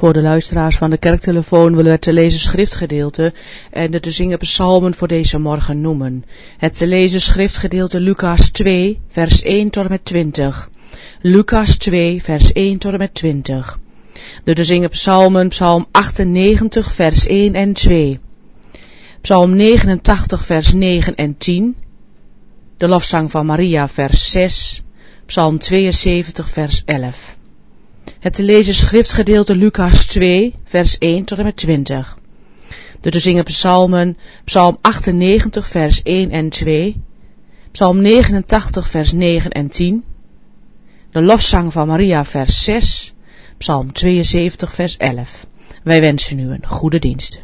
Voor de luisteraars van de kerktelefoon willen we het te lezen schriftgedeelte en de te zingen psalmen voor deze morgen noemen. Het te lezen schriftgedeelte Lucas 2, vers 1 tot en met 20. Lucas 2, vers 1 tot en met 20. De te zingen psalmen, psalm 98, vers 1 en 2. Psalm 89, vers 9 en 10. De lofzang van Maria, vers 6. Psalm 72, vers 11. Het te lezen schriftgedeelte Lucas 2, vers 1 tot en met 20. De te zingen psalmen, psalm 98, vers 1 en 2. Psalm 89, vers 9 en 10. De lofzang van Maria, vers 6. Psalm 72, vers 11. Wij wensen u een goede dienst.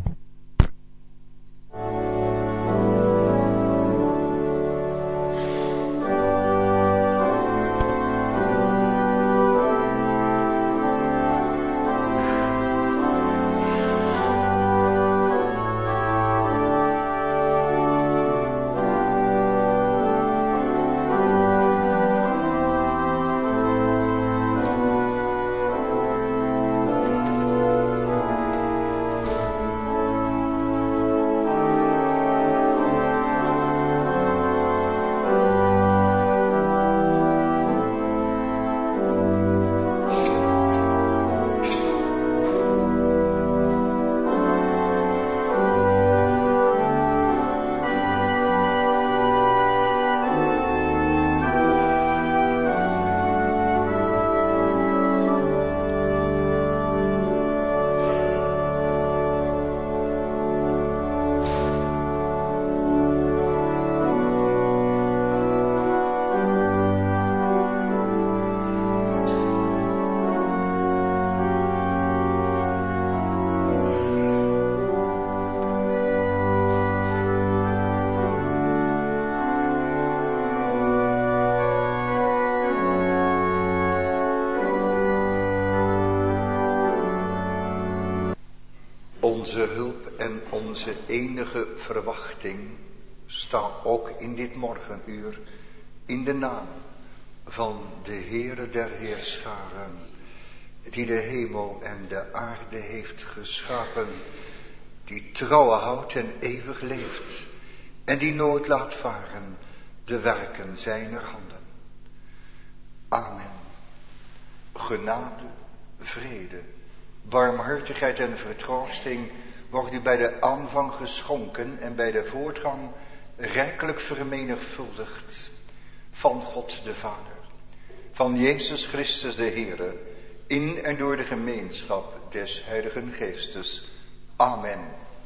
Onze hulp en onze enige verwachting staan ook in dit morgenuur in de naam van de Heere der Heerscharen, die de hemel en de aarde heeft geschapen, die trouwe houdt en eeuwig leeft en die nooit laat varen de werken zijner handen. Amen. Genade, vrede, barmhartigheid en vertroosting wordt u bij de aanvang geschonken en bij de voortgang rijkelijk vermenigvuldigd van God de Vader, van Jezus Christus de Heere, in en door de gemeenschap des Heiligen Geestes. Amen.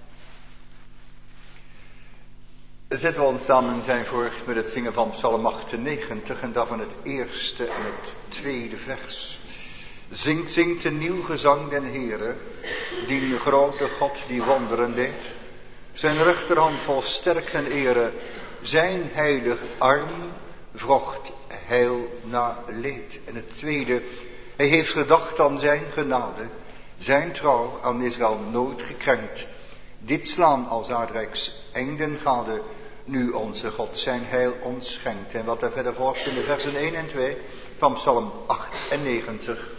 Zetten we ons samen zijn voor met het zingen van Psalm 98 en daarvan het eerste en het tweede vers. Zingt een nieuw gezang den Heere, die grote God die wonderen deed. Zijn rechterhand vol sterk en ere, zijn heilig arm vrocht heil na leed. En het tweede, hij heeft gedacht aan zijn genade, zijn trouw aan Israël nooit gekrenkt. Dit slaan als aardrijks einden gade, nu onze God zijn heil ons schenkt. En wat er verder volgt in de versen 1 en 2 van Psalm 98.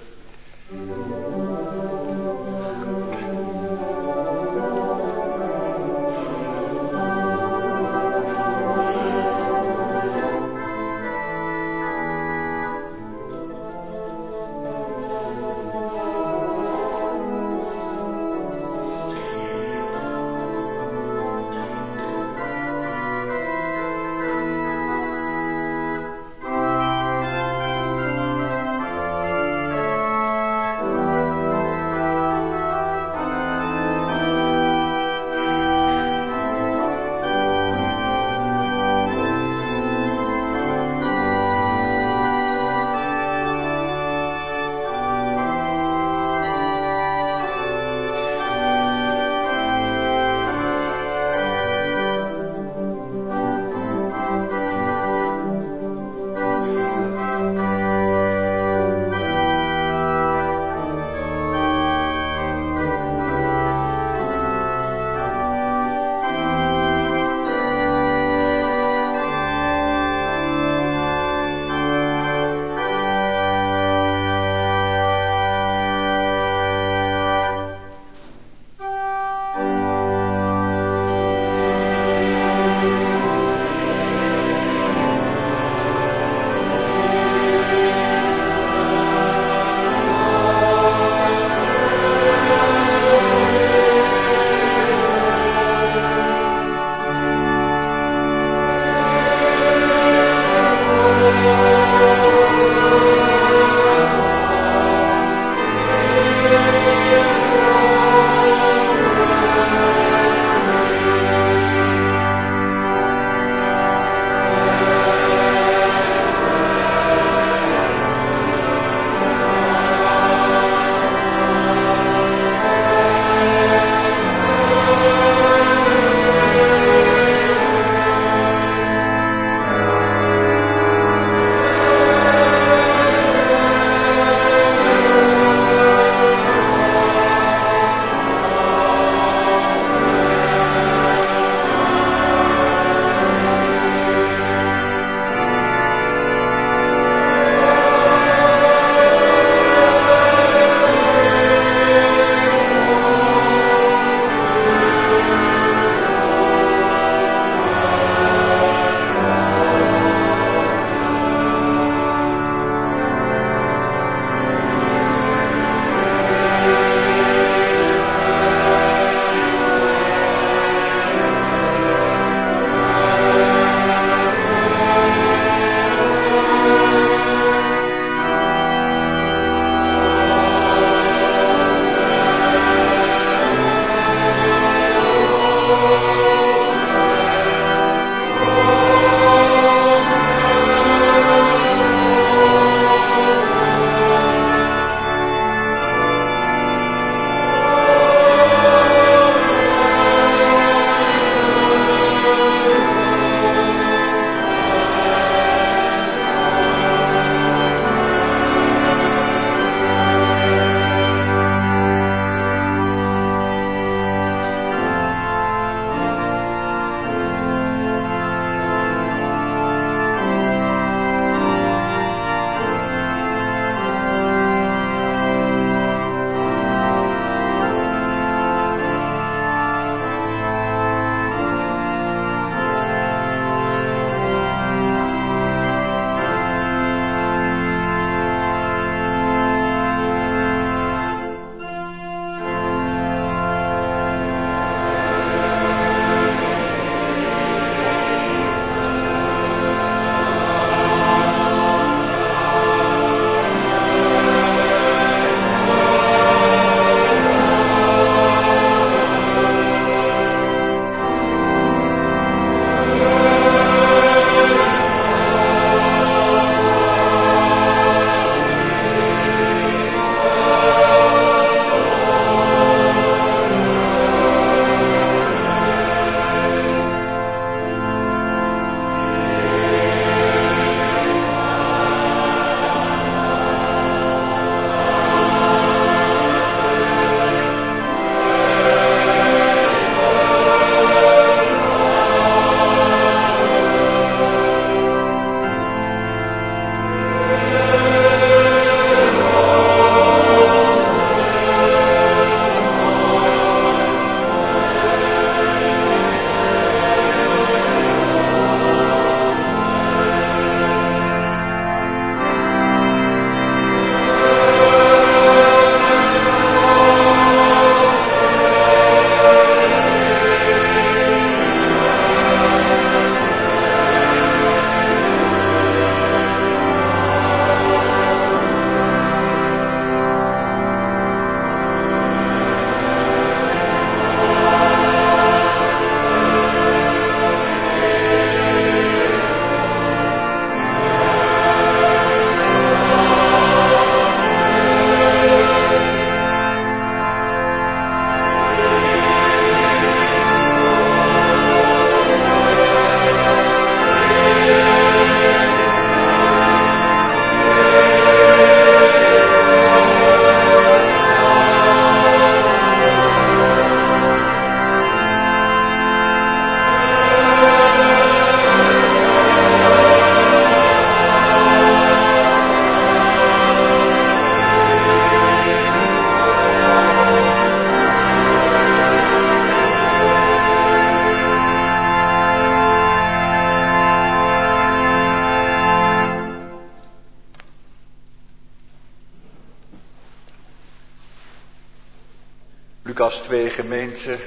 Lucas 2 gemeente,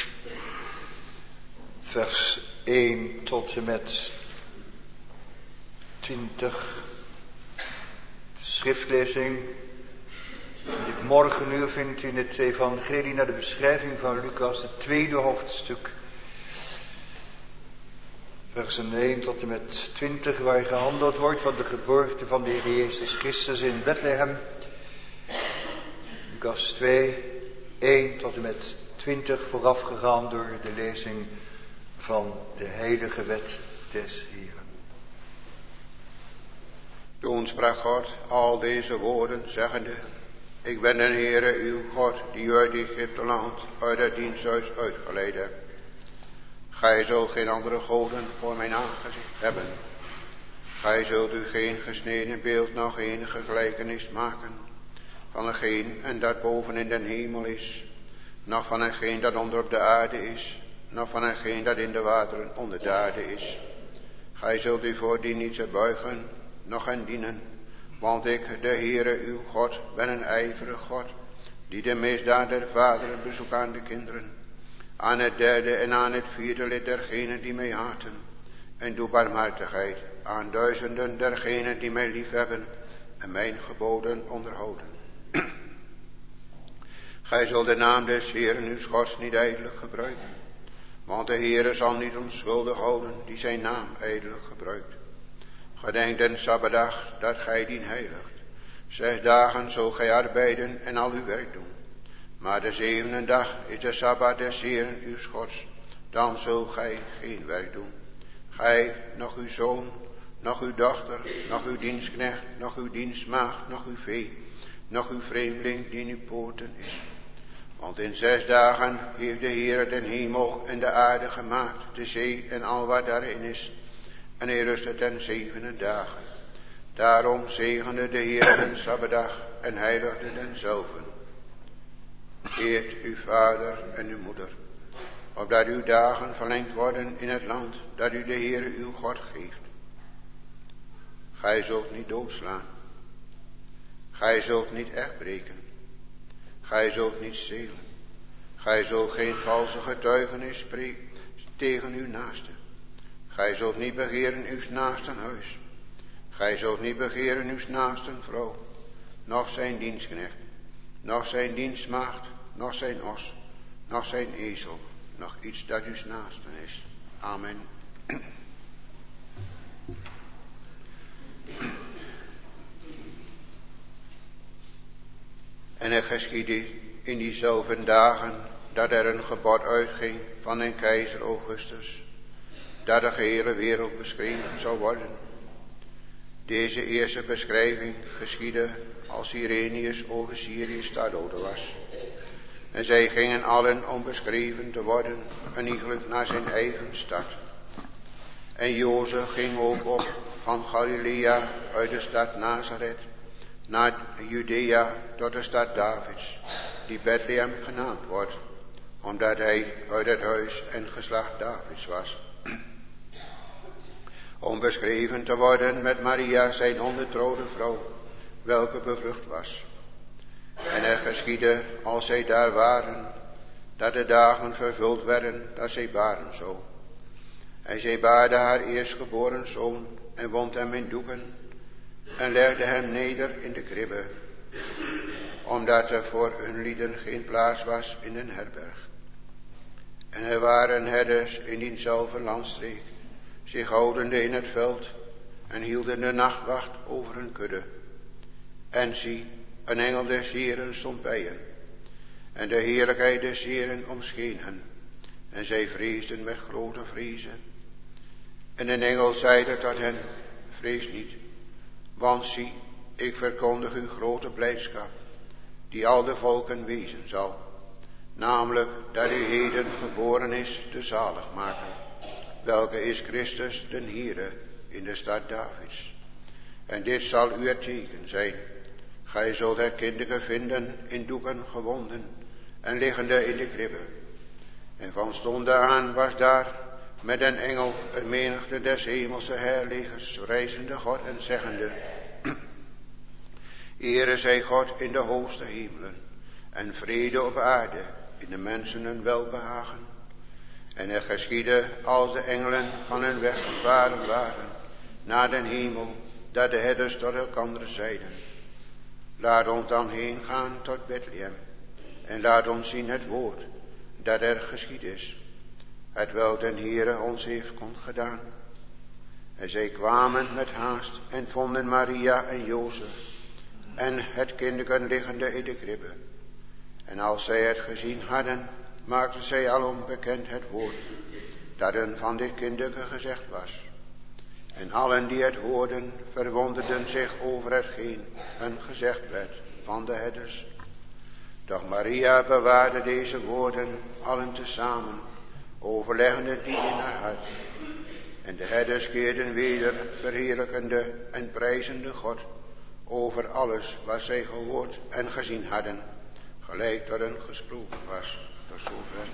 vers 1 tot en met 20. De schriftlezing dit morgenuur vindt u in het evangelie naar de beschrijving van Lucas, het tweede hoofdstuk. Versen 1 tot en met 20, waar gehandeld wordt van de geboorte van de Heer Jezus Christus in Bethlehem. Lucas 2, 1 tot en met 20, voorafgegaan door de lezing van de heilige wet des Heeren. Toen sprak God al deze woorden, zeggende: Ik ben de Heere uw God, die u uit Egypte land, uit het diensthuis uitgeleid hebt. Gij zult geen andere goden voor mijn aangezicht hebben. Gij zult u geen gesneden beeld, nog enige gelijkenis maken van hetgeen en dat boven in den hemel is, nog van hetgeen dat onder op de aarde is, nog van hetgeen dat in de wateren onder de aarde is. Gij zult u voor die niet buigen, nog hen dienen, want ik, de Heere uw God, ben een ijverig God, die de misdaad der vaderen bezoekt aan de kinderen, aan het derde en aan het vierde lid dergenen die mij haten, en doe barmhartigheid aan duizenden dergenen die mij liefhebben en mijn geboden onderhouden. Gij zult de naam des Heeren uw Gods niet ijdelijk gebruiken, want de Heere zal niet onschuldig houden die zijn naam ijdelijk gebruikt. Gedenk den Sabbatdag dat gij dien heiligt. 6 dagen zult gij arbeiden en al uw werk doen. Maar de 7e dag is de Sabbat des Heeren uw Gods. Dan zult gij geen werk doen. Gij, nog uw zoon, nog uw dochter, nog uw dienstknecht, nog uw dienstmaagd, nog uw vee, nog uw vreemdeling die in uw poorten is. Want in 6 dagen heeft de Heere den hemel en de aarde gemaakt, de zee en al wat daarin is. En hij rustte ten 7e dagen. Daarom zegende de Heer den Sabbatdag en heiligde denzelven. Eert uw vader en uw moeder, opdat uw dagen verlengd worden in het land dat u de Heere uw God geeft. Gij zult niet doodslaan. Gij zult niet echtbreken. Gij zult niet stelen. Gij zult geen valse getuigenis spreken tegen uw naaste. Gij zult niet begeren uw naasten huis. Gij zult niet begeren uw naasten vrouw, noch zijn dienstknecht, noch zijn dienstmaagd, noch zijn os, noch zijn ezel, noch iets dat uw naasten is. Amen. En het geschiedde in diezelfde dagen dat er een gebod uitging van een keizer Augustus, dat de gehele wereld beschreven zou worden. Deze eerste beschrijving geschiedde als Irenaeus over Syrië stadhouder was. En zij gingen allen om beschreven te worden, en iegelijk naar zijn eigen stad. En Jozef ging ook op van Galilea uit de stad Nazareth naar Judea tot de stad Davids, die Bethlehem genaamd wordt, omdat hij uit het huis en geslacht Davids was. Om beschreven te worden met Maria, zijn ongetrouwde vrouw, welke bevrucht was. En het geschiedde, als zij daar waren, dat de dagen vervuld werden, dat zij baren zou. En zij baarde haar eerstgeboren zoon, en wond hem in doeken, en legde hem neder in de kribbe, omdat er voor hun lieden geen plaats was in een herberg. En er waren herders in diezelfde landstreek, zich houdende in het veld, en hielden de nachtwacht over hun kudde. En zie, een engel des Heeren stond bij hen, en de heerlijkheid des Heeren omscheen hen, en zij vreesden met grote vrezen. En een engel zeide tot hen: Vrees niet, want zie, ik verkondig u grote blijdschap, die al de volken wezen zal, namelijk dat u heden geboren is de zaligmaker, welke is Christus den Heere in de stad Davids. En dit zal u het teken zijn: gij zult het kindje vinden in doeken gewonden en liggende in de kribbe. En van stonde aan was daar met een engel een menigte des hemelse heerlegers, reizende God en zeggende: Ere zij God in de hoogste hemelen, en vrede op aarde in de mensen een welbehagen. En het geschiedde als de engelen van hun weg gevaren waren naar den hemel, dat de herders tot elkander zeiden: laat ons dan heen gaan tot Bethlehem en laat ons zien het woord dat er geschied is, hetwelk den Heere ons heeft gedaan. En zij kwamen met haast en vonden Maria en Jozef en het kindeken liggende in de kribbe. En als zij het gezien hadden, maakten zij alom bekend het woord dat hun van dit kindeke gezegd was. En allen die het hoorden, verwonderden zich over hetgeen hun gezegd werd van de herders. Doch Maria bewaarde deze woorden allen tezamen, overleggende die in haar hart. En de herders keerden weder, verheerlijkende en prijzende God over alles wat zij gehoord en gezien hadden, gelijk dat hun gesproken was. Tot zover.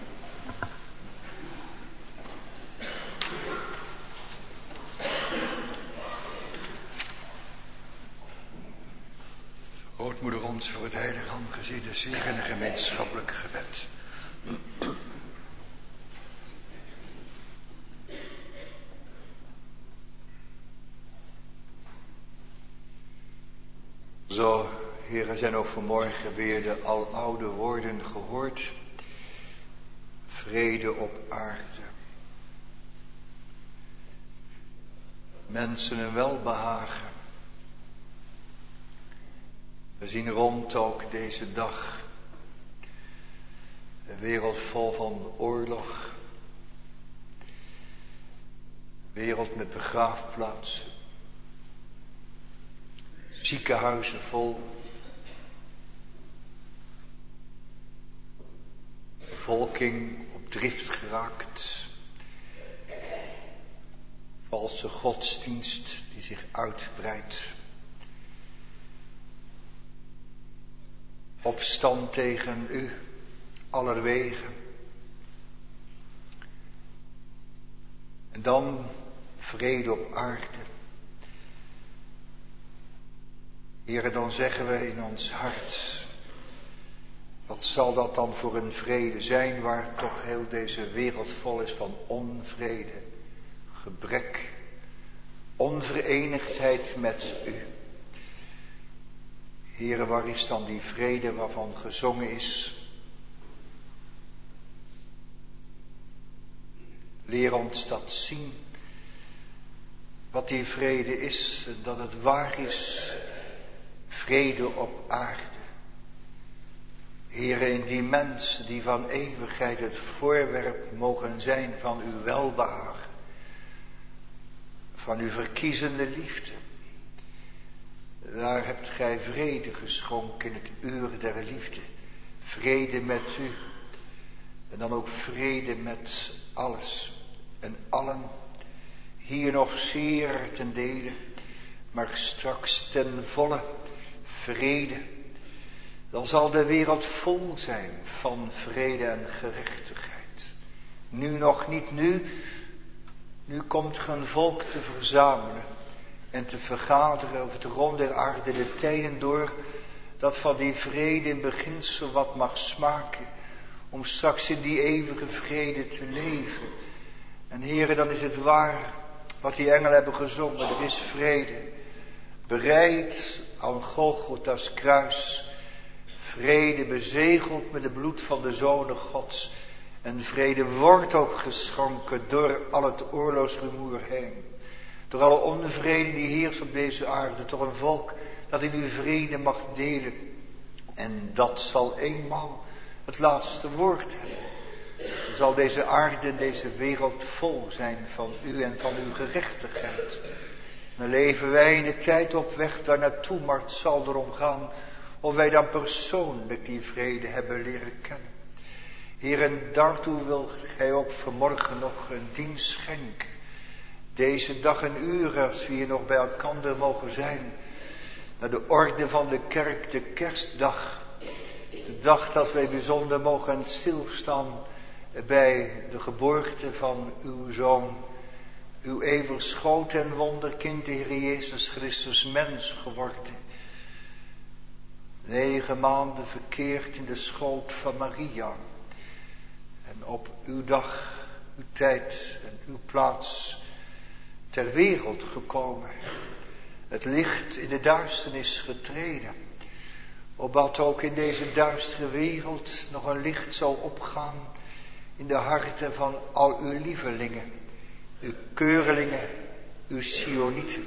Grootmoeder ons voor het heilige handgeziene zegen en gemeenschappelijk gebed. Zo, heren, zijn ook vanmorgen weer de aloude woorden gehoord. Vrede op aarde. Mensen een welbehagen. We zien rond ook deze dag een wereld vol van oorlog. Een wereld met begraafplaatsen. Ziekenhuizen vol. Bevolking op drift geraakt. Valse godsdienst die zich uitbreidt. Opstand tegen u, allerwegen. En dan vrede op aarde. Heren, dan zeggen we in ons hart, wat zal dat dan voor een vrede zijn waar toch heel deze wereld vol is van onvrede, gebrek, onverenigdheid met u. Heren, waar is dan die vrede waarvan gezongen is? Leer ons dat zien, wat die vrede is, dat het waar is, vrede op aarde. Heren, in die mens die van eeuwigheid het voorwerp mogen zijn van uw welbehagen, van uw verkiezende liefde. Daar hebt gij vrede geschonken in het uur der liefde. Vrede met u. En dan ook vrede met alles en allen. Hier nog zeer ten dele, maar straks ten volle vrede. Dan zal de wereld vol zijn van vrede en gerechtigheid. Nu nog niet nu. Nu komt ge een volk te verzamelen en te vergaderen over het rond der aarde de tijden door, dat van die vrede in beginsel wat mag smaken, om straks in die eeuwige vrede te leven. En heren, dan is het waar wat die engelen hebben gezongen, er is vrede. Bereid aan Golgotha's kruis, vrede bezegeld met het bloed van de Zonen Gods. En vrede wordt ook geschonken door al het oorlogsrumoer heen. Door alle onvrede die heerst op deze aarde. Door een volk dat in uw vrede mag delen. En dat zal eenmaal het laatste woord hebben. Dan zal deze aarde en deze wereld vol zijn van u en van uw gerechtigheid. Dan leven wij in de tijd op weg daar naartoe, maar het zal erom gaan of wij dan persoonlijk die vrede hebben leren kennen. Heer, en daartoe wil gij ook vanmorgen nog een dienst schenken. Deze dag en uur, als we hier nog bij elkaar mogen zijn. Naar de orde van de kerk, de kerstdag. De dag dat wij bijzonder mogen stilstaan bij de geboorte van uw Zoon. Uw eeuwig schoot en wonderkind, de Heer Jezus Christus, mens geworden. 9 maanden verkeerd in de schoot van Maria. op uw dag, uw tijd en uw plaats ter wereld gekomen. Het licht in de duisternis getreden. Opdat ook in deze duistere wereld nog een licht zal opgaan in de harten van al uw lievelingen, uw keurlingen, uw Sionieten.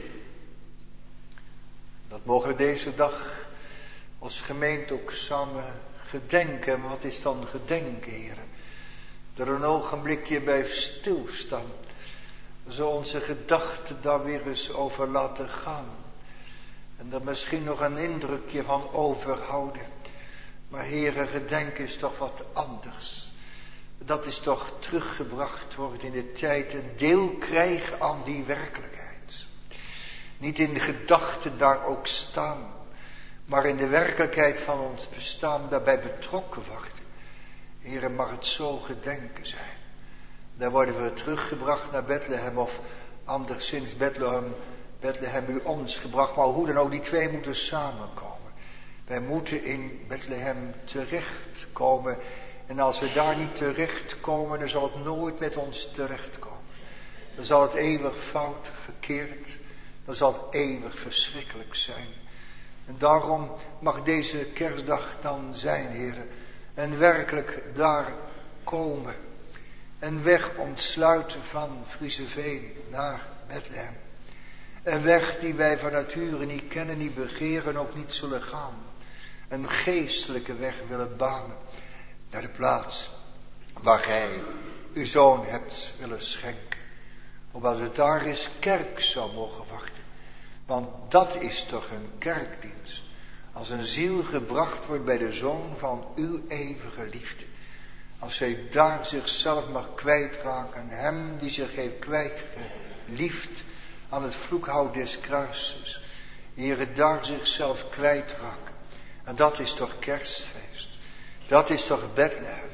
Dat mogen we deze dag als gemeente ook samen gedenken. Maar wat is dan gedenken, heren? Er een ogenblikje bij stilstaan. Zo onze gedachten daar weer eens over laten gaan. En er misschien nog een indrukje van overhouden. Maar heren, gedenken is toch wat anders. Dat is toch teruggebracht worden in de tijd. Een deel krijgen aan die werkelijkheid. Niet in de gedachten daar ook staan. Maar in de werkelijkheid van ons bestaan daarbij betrokken worden. Heren, mag het zo gedenken zijn. Daar worden we teruggebracht naar Bethlehem of anderszins Bethlehem u ons gebracht. Maar hoe dan ook, die twee moeten samenkomen. Wij moeten in Bethlehem terechtkomen. En als we daar niet terechtkomen, dan zal het nooit met ons terechtkomen. Dan zal het eeuwig fout, verkeerd. Dan zal het eeuwig verschrikkelijk zijn. En daarom mag deze kerstdag dan zijn, heren. En werkelijk daar komen. Een weg ontsluiten van Frieseveen naar Bethlehem. Een weg die wij van nature niet kennen, niet begeren, ook niet zullen gaan. Een geestelijke weg willen banen naar de plaats waar gij uw zoon hebt willen schenken. Opdat het daar eens kerk zou mogen wachten. Want dat is toch een kerkdienst. Als een ziel gebracht wordt bij de zoon van uw eeuwige liefde. Als zij daar zichzelf mag kwijtraken. Hem die zich heeft kwijtgeliefd aan het vloekhout des kruises. Heere, daar zichzelf kwijtraken. En dat is toch kerstfeest. Dat is toch Bethlehem.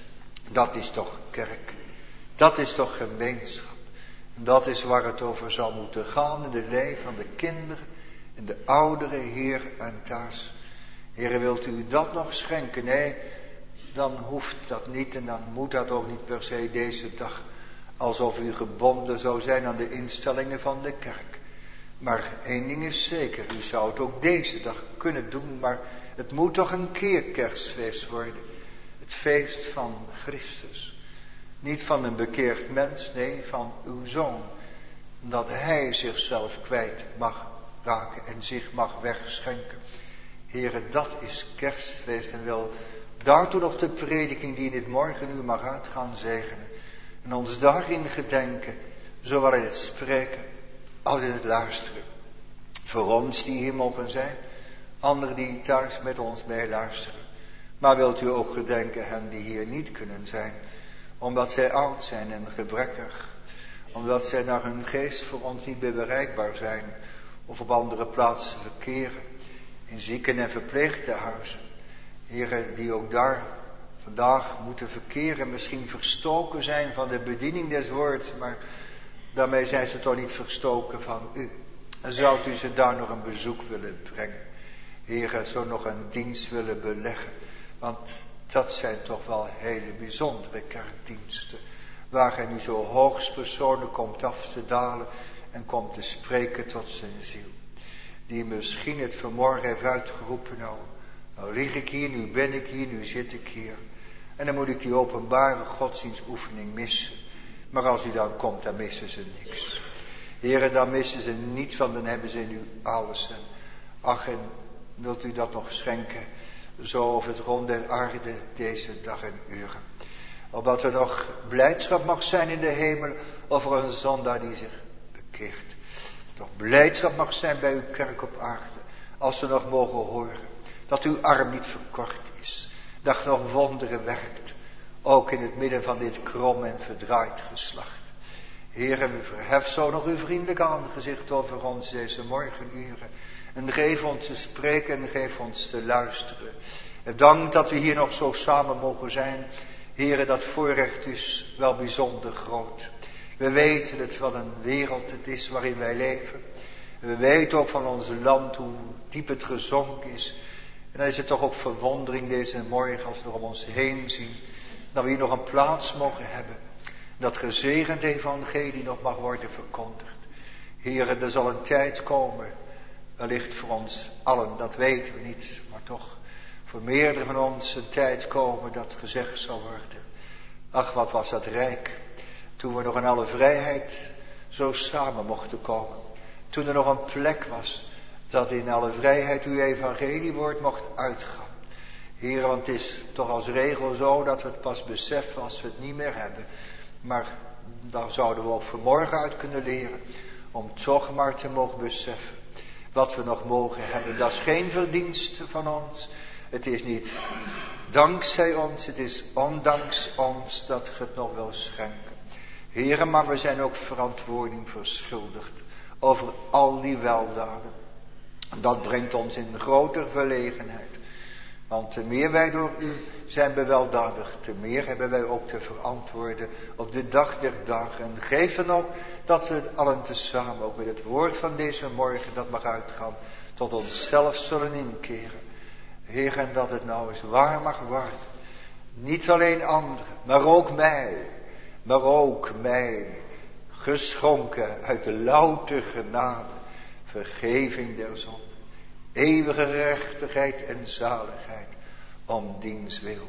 Dat is toch kerk. Dat is toch gemeenschap. En dat is waar het over zal moeten gaan in het leven van de kinderen en de ouderen hier en thuis. Heere, wilt u dat nog schenken? Nee, dan hoeft dat niet en dan moet dat ook niet per se deze dag. Alsof u gebonden zou zijn aan de instellingen van de kerk. Maar één ding is zeker, u zou het ook deze dag kunnen doen, maar het moet toch een keer kerstfeest worden. Het feest van Christus. Niet van een bekeerd mens, nee, van uw zoon. Dat hij zichzelf kwijt mag raken en zich mag wegschenken. Heere, dat is kerstfeest en wil daartoe nog de prediking die in dit morgenuur mag uitgaan zegenen. En ons daarin gedenken, zowel in het spreken als in het luisteren. Voor ons die hier mogen zijn, anderen die thuis met ons meeluisteren. Maar wilt u ook gedenken hen die hier niet kunnen zijn, omdat zij oud zijn en gebrekkig. Omdat zij naar hun geest voor ons niet meer bereikbaar zijn. Of op andere plaatsen verkeren. In zieken- en verpleegtehuizen. Heren die ook daar vandaag moeten verkeren. Misschien verstoken zijn van de bediening des woords. Maar daarmee zijn ze toch niet verstoken van u. En zou u ze daar nog een bezoek willen brengen. Heren, zo nog een dienst willen beleggen. Want dat zijn toch wel hele bijzondere kerkdiensten. Waar hij nu zo hoogstpersoonlijk komt af te dalen en komt te spreken tot zijn ziel. Die misschien het vanmorgen heeft uitgeroepen, nou lig ik hier, nu ben ik hier, nu zit ik hier. En dan moet ik die openbare godsdienstoefening missen. Maar als u dan komt, dan missen ze niks. Heren, dan missen ze niets, want dan hebben ze nu alles. En ach, en wilt u dat nog schenken, zo over het rond der aarde deze dag en uren. Opdat er nog blijdschap mag zijn in de hemel over een zondaar die zich bekeert. Nog blijdschap mag zijn bij uw kerk op aarde. Als ze nog mogen horen dat uw arm niet verkort is. Dat nog wonderen werkt. Ook in het midden van dit krom en verdraaid geslacht. Heer, verhef zo nog uw vriendelijk aangezicht over ons deze morgenuren. En geef ons te spreken en geef ons te luisteren. En dank dat we hier nog zo samen mogen zijn. Heere, dat voorrecht is wel bijzonder groot. We weten het, wat een wereld het is waarin wij leven. We weten ook van ons land hoe diep het gezonken is. En dan is het toch ook verwondering deze morgen als we er om ons heen zien. dat we hier nog een plaats mogen hebben. Dat gezegend evangelie nog mag worden verkondigd. Heere, er zal een tijd komen, wellicht voor ons allen, dat weten we niet, maar toch voor meerdere van ons een tijd komen dat gezegd zal worden. Ach, wat was dat rijk, toen we nog in alle vrijheid zo samen mochten komen. Toen er nog een plek was, dat in alle vrijheid uw evangeliewoord mocht uitgaan. Heer, want het is toch als regel zo dat we het pas beseffen als we het niet meer hebben. Maar daar zouden we ook vanmorgen uit kunnen leren. Om toch maar te mogen beseffen wat we nog mogen hebben. Dat is geen verdienste van ons. Het is niet dankzij ons, het is ondanks ons dat je het nog wil schenken. Heere, maar we zijn ook verantwoording verschuldigd over al die weldaden. Dat brengt ons in grotere verlegenheid. Want te meer wij door u zijn beweldadigd, te meer hebben wij ook te verantwoorden op de dag der dagen. En geef dan ook dat we allen tezamen, ook met het woord van deze morgen, dat mag uitgaan, tot onszelf zullen inkeren. Heer, en dat het nou eens waar mag worden. Niet alleen anderen, maar ook mij, geschonken uit de louter genade, vergeving der zonde, eeuwige gerechtigheid en zaligheid, om diens wil,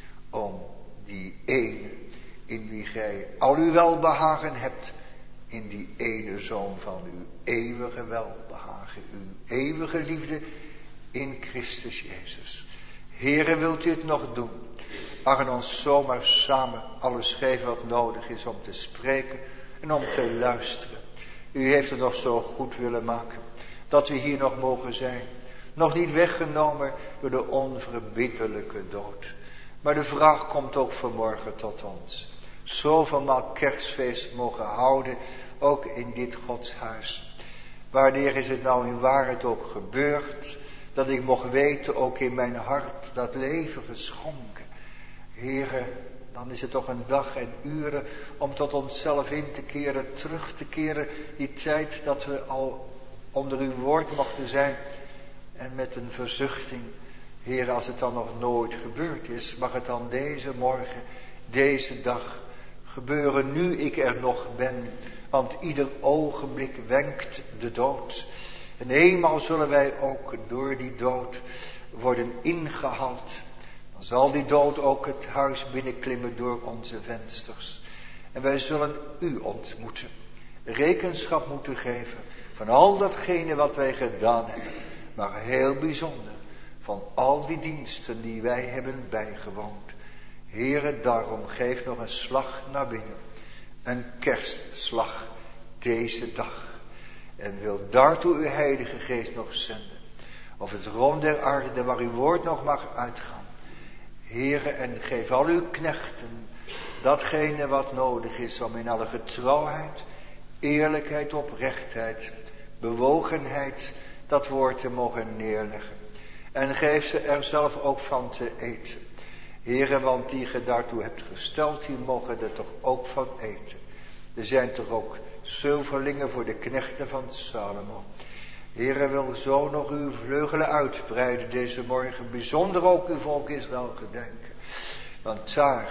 om die ene, in wie gij al uw welbehagen hebt, in die ene Zoon van uw eeuwige welbehagen, uw eeuwige liefde in Christus Jezus. Heere, wilt u het nog doen? Mag en ons zomaar samen alles geven wat nodig is om te spreken en om te luisteren. U heeft het nog zo goed willen maken, dat we hier nog mogen zijn. Nog niet weggenomen door de onverbiddelijke dood. Maar de vraag komt ook vanmorgen tot ons. Zoveel kerstfeest mogen houden, ook in dit godshuis. Wanneer is het nou in waarheid ook gebeurd, dat ik mocht weten, ook in mijn hart, dat leven geschonken. Heere, dan is het toch een dag en uren om tot onszelf in te keren, terug te keren. Die tijd dat we al onder uw woord mochten zijn. En met een verzuchting, Heer, als het dan nog nooit gebeurd is, mag het dan deze morgen, deze dag gebeuren nu ik er nog ben. Want ieder ogenblik wenkt de dood. En eenmaal zullen wij ook door die dood worden ingehaald. Dan zal die dood ook het huis binnenklimmen door onze vensters. En wij zullen u ontmoeten. Rekenschap moeten geven van al datgene wat wij gedaan hebben. Maar heel bijzonder van al die diensten die wij hebben bijgewoond. Heere, daarom geef nog een slag naar binnen. Een kerstslag deze dag. En wil daartoe uw Heilige Geest nog zenden. Of het rond der aarde waar uw woord nog mag uitgaan. Heere, en geef al uw knechten datgene wat nodig is om in alle getrouwheid, eerlijkheid, oprechtheid, bewogenheid dat woord te mogen neerleggen. En geef ze er zelf ook van te eten. Heere, want die ge daartoe hebt gesteld, die mogen er toch ook van eten. Er zijn toch ook zilverlingen voor de knechten van Salomo. Heere, wil zo nog uw vleugelen uitbreiden deze morgen. Bijzonder ook uw volk Israël gedenken. Want daar,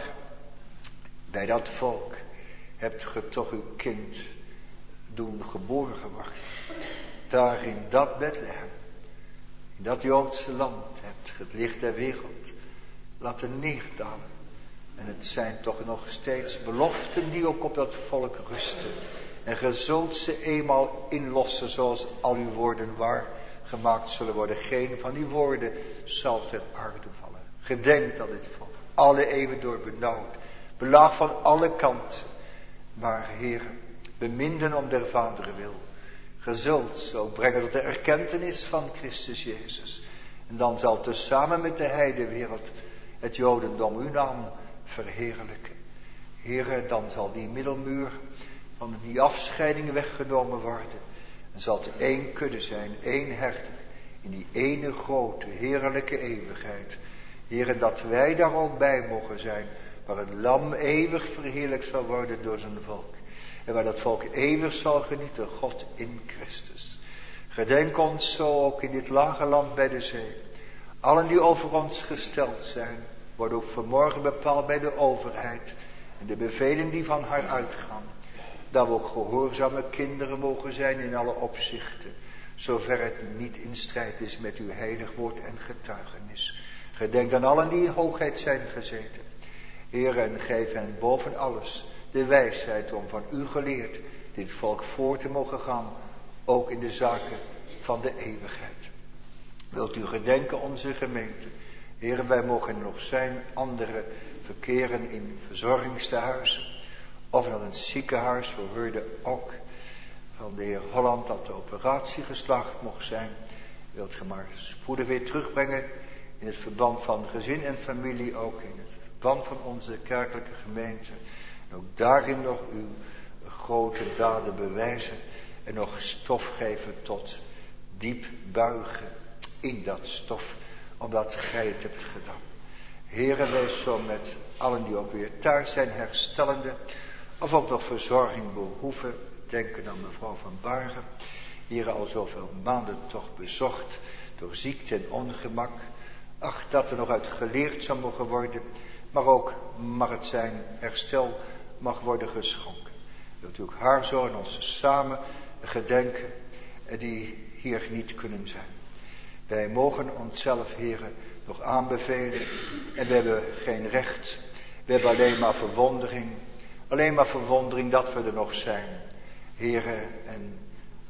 bij dat volk, hebt ge toch uw kind doen geboren worden. Daar in dat Bethlehem, in dat Joodse land, hebt ge het licht der wereld laten neerdalen. En het zijn toch nog steeds beloften die ook op dat volk rusten. En ge zult ze eenmaal inlossen zoals al uw woorden waar gemaakt zullen worden. Geen van die woorden zal ter aarde vallen. Gedenk dat dit volk alle eeuwen door benauwd, belaagd van alle kanten. Maar Heer, beminden om der Vaderen wil. Ge zult zo brengen tot de erkentenis van Christus Jezus. En dan zal tezamen met de heidenwereld het Jodendom uw naam verheerlijken. Heere, dan zal die middelmuur van die afscheiding weggenomen worden. En zal het één kudde zijn, één herder, in die ene grote, heerlijke eeuwigheid. Heere, dat wij daar ook bij mogen zijn, waar het lam eeuwig verheerlijkt zal worden door zijn volk. En waar dat volk eeuwig zal genieten, God in Christus. Gedenk ons zo ook in dit lage land bij de zee. Allen die over ons gesteld zijn, wordt ook vanmorgen bepaald bij de overheid. En de bevelen die van haar uitgaan. Dat we ook gehoorzame kinderen mogen zijn in alle opzichten. Zover het niet in strijd is met uw heilig woord en getuigenis. Gedenk aan allen die in hoogheid zijn gezeten. Heer, en geef hen boven alles de wijsheid om van u geleerd dit volk voor te mogen gaan. Ook in de zaken van de eeuwigheid. Wilt u gedenken onze gemeente. Heer, wij mogen er nog zijn. Anderen verkeren in verzorgingstehuizen. Of naar een ziekenhuis. We hoorden ook van de heer Holland dat de operatie geslaagd mocht zijn. Wilt ge maar spoedig weer terugbrengen in het verband van gezin en familie. Ook in het verband van onze kerkelijke gemeente. En ook daarin nog uw grote daden bewijzen. En nog stof geven tot diep buigen in dat stof. Omdat gij het hebt gedaan. Heere, wees zo met allen die ook weer thuis zijn, herstellende. Of ook nog verzorging behoeven. Denken aan mevrouw van Baren. Hier al zoveel maanden toch bezocht. Door ziekte en ongemak. Ach, dat er nog uit geleerd zou mogen worden. Maar ook mag het zijn herstel mag worden geschonken. Wilt u ook haar zo en ons samen gedenken. Die hier niet kunnen zijn. Wij mogen onszelf, heren, nog aanbevelen. En we hebben geen recht. We hebben alleen maar verwondering. Alleen maar verwondering dat we er nog zijn. Heren, en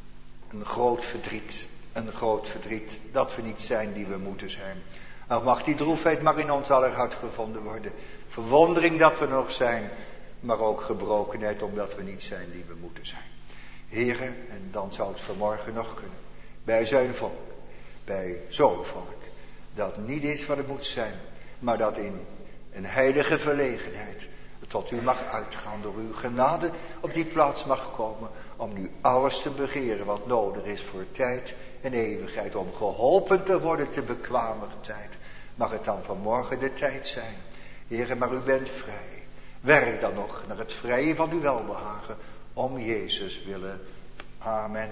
een groot verdriet. Een groot verdriet dat we niet zijn die we moeten zijn. Nou, mag die droefheid maar in ons aller hart gevonden worden. Verwondering dat we nog zijn. Maar ook gebrokenheid omdat we niet zijn die we moeten zijn. Heren, en dan zal het vanmorgen nog kunnen. Bij zijn volk. Bij zo'n volk. Dat niet is wat het moet zijn. Maar dat in een heilige verlegenheid tot u mag uitgaan. Door uw genade op die plaats mag komen. Om nu alles te begeren wat nodig is voor tijd en eeuwigheid. Om geholpen te worden te bekwamer tijd. Mag het dan vanmorgen de tijd zijn. Heere, maar u bent vrij. Werk dan nog naar het vrije van uw welbehagen. Om Jezus willen. Amen.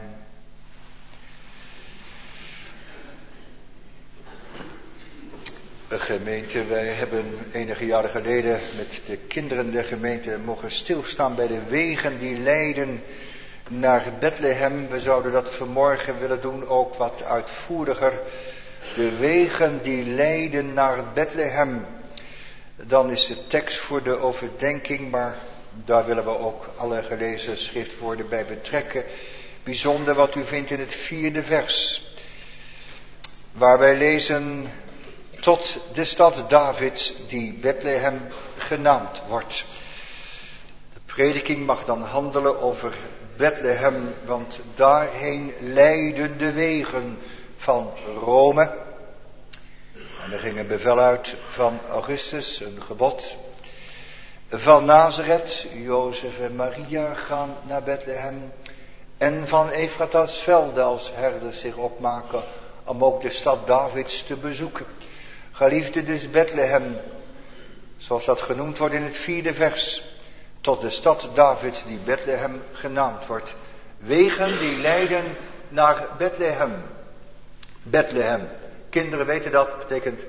Gemeente, wij hebben enige jaren geleden met de kinderen der gemeente mogen stilstaan bij de wegen die leiden naar Bethlehem. We zouden dat vanmorgen willen doen, ook wat uitvoeriger. De wegen die leiden naar Bethlehem. Dan is de tekst voor de overdenking, maar daar willen we ook alle gelezen schriftwoorden bij betrekken. Bijzonder wat u vindt in het 4e vers. Waar wij lezen: tot de stad Davids die Bethlehem genaamd wordt. De prediking mag dan handelen over Bethlehem, want daarheen leiden de wegen van Rome. En er ging een bevel uit van Augustus, een gebod. Van Nazareth, Jozef en Maria gaan naar Bethlehem. En van Efrata's velde als herders zich opmaken om ook de stad Davids te bezoeken. Geliefde dus Bethlehem, zoals dat genoemd wordt in het 4e vers. Tot de stad Davids die Bethlehem genaamd wordt. Wegen die leiden naar Bethlehem. Bethlehem. Kinderen weten dat, betekent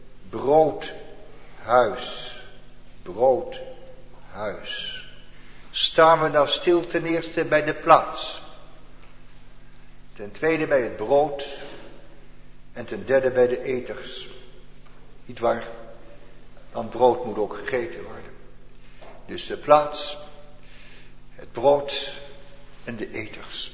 broodhuis. Broodhuis. Staan we nou stil ten eerste bij de plaats. Ten tweede bij het brood. En ten derde bij de eters. Niet waar? Want brood moet ook gegeten worden. Dus de plaats, het brood en de eters.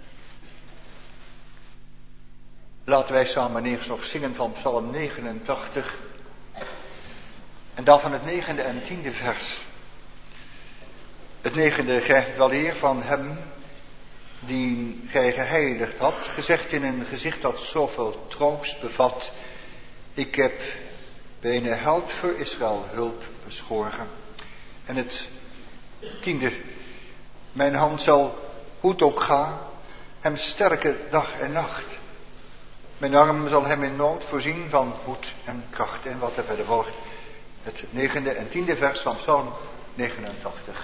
Laten wij samen eerst nog zingen van Psalm 89. En dan van het 9e en 10e vers. Het 9e krijgt wel eer van hem die gij geheiligd had. Gezegd in een gezicht dat zoveel troost bevat. Ik heb bij een held voor Israël hulp beschoren. En het 10e. Mijn hand zal, hoe het ook ga, hem sterken dag en nacht. Mijn arm zal hem in nood voorzien van moed en kracht. En wat er verder volgt. Het 9e en 10e vers van Psalm 89.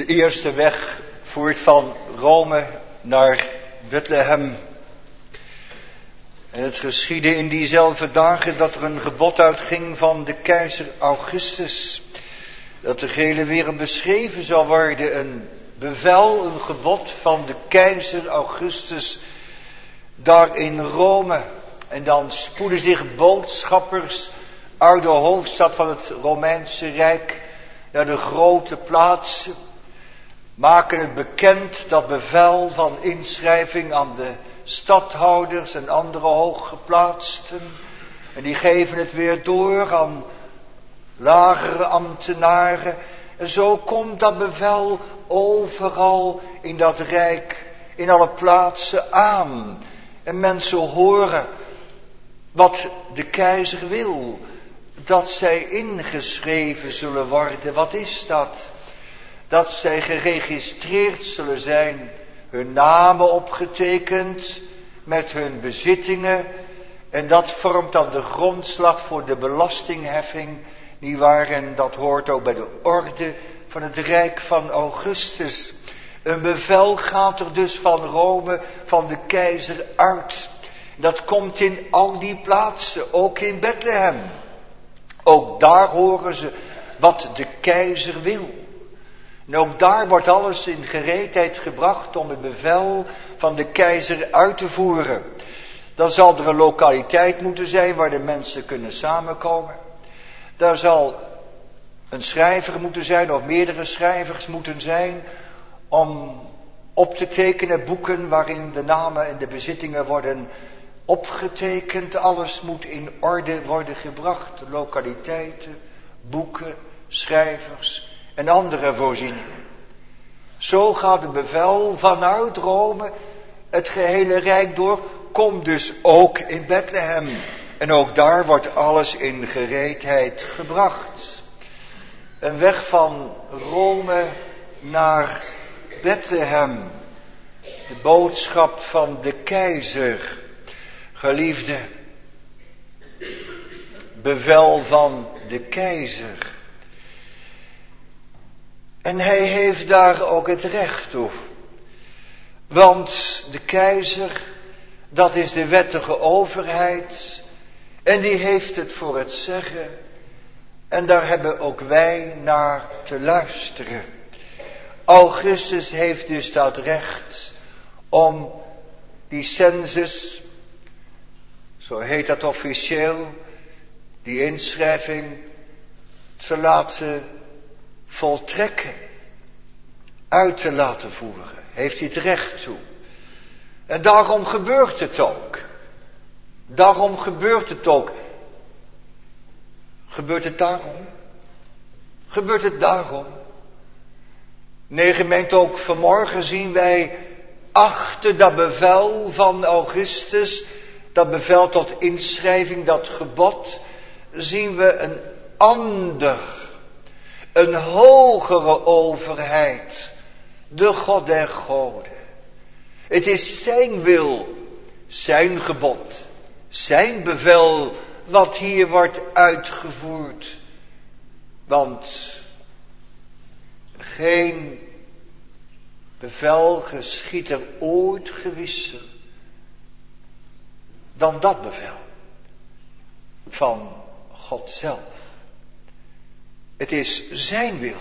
eerste weg voert van Rome naar Bethlehem. En het geschiedde in diezelfde dagen dat er een gebod uitging van de keizer Augustus. Dat de gehele wereld beschreven zou worden. Een bevel, een gebod van de keizer Augustus daar in Rome. En dan spoeden zich boodschappers uit de hoofdstad van het Romeinse Rijk naar de grote plaatsen. Maken het bekend, dat bevel van inschrijving aan de stadhouders en andere hooggeplaatsten. En die geven het weer door aan lagere ambtenaren. En zo komt dat bevel overal in dat rijk, in alle plaatsen aan. En mensen horen wat de keizer wil. Dat zij ingeschreven zullen worden. Wat is dat? Dat zij geregistreerd zullen zijn. Hun namen opgetekend met hun bezittingen. En dat vormt dan de grondslag voor de belastingheffing. Nietwaar? En dat hoort ook bij de orde van het Rijk van Augustus. Een bevel gaat er dus van Rome, van de keizer uit. Dat komt in al die plaatsen, ook in Bethlehem. Ook daar horen ze wat de keizer wil. En ook daar wordt alles in gereedheid gebracht om het bevel van de keizer uit te voeren. Dan zal er een lokaliteit moeten zijn waar de mensen kunnen samenkomen. Daar zal een schrijver moeten zijn of meerdere schrijvers moeten zijn om op te tekenen boeken waarin de namen en de bezittingen worden opgetekend. Alles moet in orde worden gebracht. Lokaliteiten, boeken, schrijvers en andere voorzieningen. Zo gaat het bevel vanuit Rome het gehele rijk door. Komt dus ook in Bethlehem. En ook daar wordt alles in gereedheid gebracht. Een weg van Rome naar Bethlehem. De boodschap van de keizer. Geliefde. Bevel van de keizer. En hij heeft daar ook het recht toe. Want de keizer, dat is de wettige overheid. En die heeft het voor het zeggen. En daar hebben ook wij naar te luisteren. Augustus heeft dus dat recht om die census, zo heet dat officieel, die inschrijving te laten voltrekken, uit te laten voeren. Heeft hij het recht toe. En daarom gebeurt het ook. Daarom gebeurt het ook. Gebeurt het daarom? Gebeurt het daarom? Nee, gemeente, ook vanmorgen zien wij achter dat bevel van Augustus, dat bevel tot inschrijving, dat gebod, zien we een ander, een hogere overheid, de God der goden. Het is zijn wil, zijn gebod, zijn bevel wat hier wordt uitgevoerd. Want geen bevel geschiedt er ooit gewisser dan dat bevel van God zelf. Het is zijn wil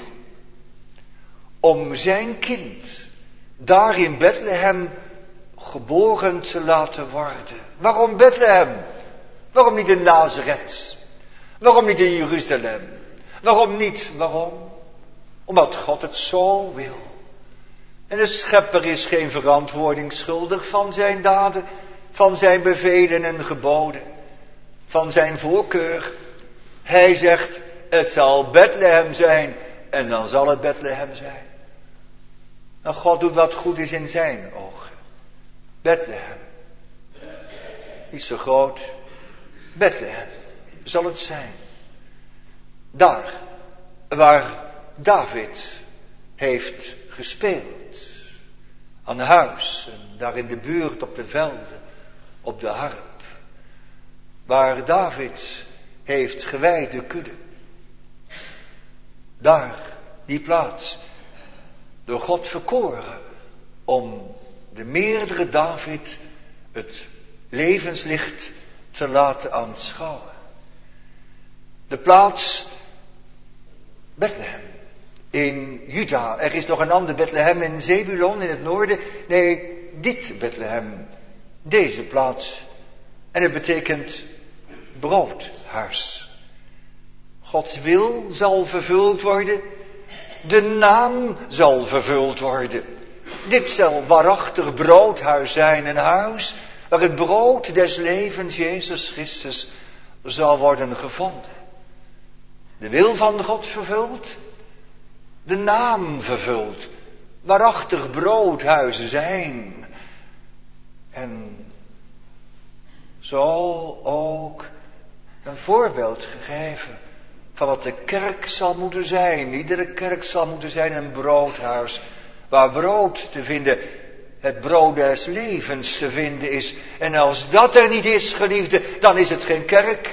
om zijn kind daar in Bethlehem geboren te laten worden. Waarom Bethlehem? Waarom niet in Nazareth? Waarom niet in Jeruzalem? Waarom niet? Waarom? Omdat God het zo wil. En de schepper is geen verantwoording schuldig van zijn daden, van zijn bevelen en geboden, van zijn voorkeur. Hij zegt, het zal Bethlehem zijn en dan zal het Bethlehem zijn. En God doet wat goed is in zijn ogen. Bethlehem. Niet zo groot. Bethlehem zal het zijn. Daar waar David heeft gespeeld. Aan huis en daar in de buurt op de velden, op de harp. Waar David heeft gewijde kudde. Daar, die plaats. door God verkoren om de meerdere David het levenslicht te laten aanschouwen. De plaats Bethlehem in Juda. Er is nog een ander Bethlehem in Zebulon in het noorden. Nee, dit Bethlehem, deze plaats. En het betekent broodhuis. Gods wil zal vervuld worden. De naam zal vervuld worden. Dit zal waarachtig broodhuis zijn, een huis waar het brood des levens, Jezus Christus, zal worden gevonden. De wil van God vervuld, de naam vervuld, waarachtig broodhuizen zijn. En zo ook een voorbeeld gegeven van wat de kerk zal moeten zijn. Iedere kerk zal moeten zijn een broodhuis, waar brood te vinden, het brood des levens te vinden is. En als dat er niet is, geliefde, dan is het geen kerk.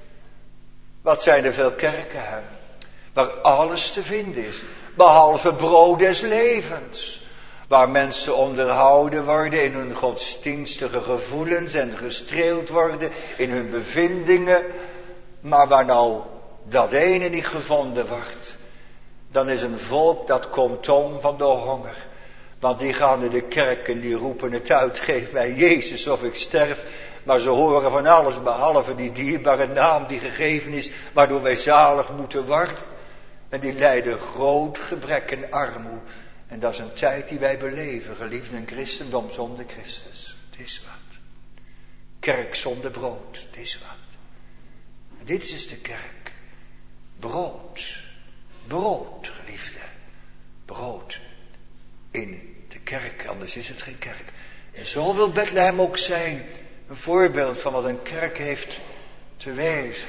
Wat zijn er veel kerken, hè? Waar alles te vinden is, behalve brood des levens. Waar mensen onderhouden worden in hun godsdienstige gevoelens en gestreeld worden in hun bevindingen. Maar waar nou dat ene niet gevonden wordt, dan is een volk dat komt om van de honger. Want die gaan naar de kerk en die roepen het uit, geef mij Jezus of ik sterf. Maar ze horen van alles behalve die dierbare naam die gegeven is, waardoor wij zalig moeten worden. En die lijden groot gebrek en armoede. En dat is een tijd die wij beleven, geliefd in christendom zonder Christus. Het is wat. Kerk zonder brood, het is wat. En dit is de kerk. Brood. Brood, geliefde. Brood. In de kerk, anders is het geen kerk. En zo wil Bethlehem ook zijn. Een voorbeeld van wat een kerk heeft te wezen.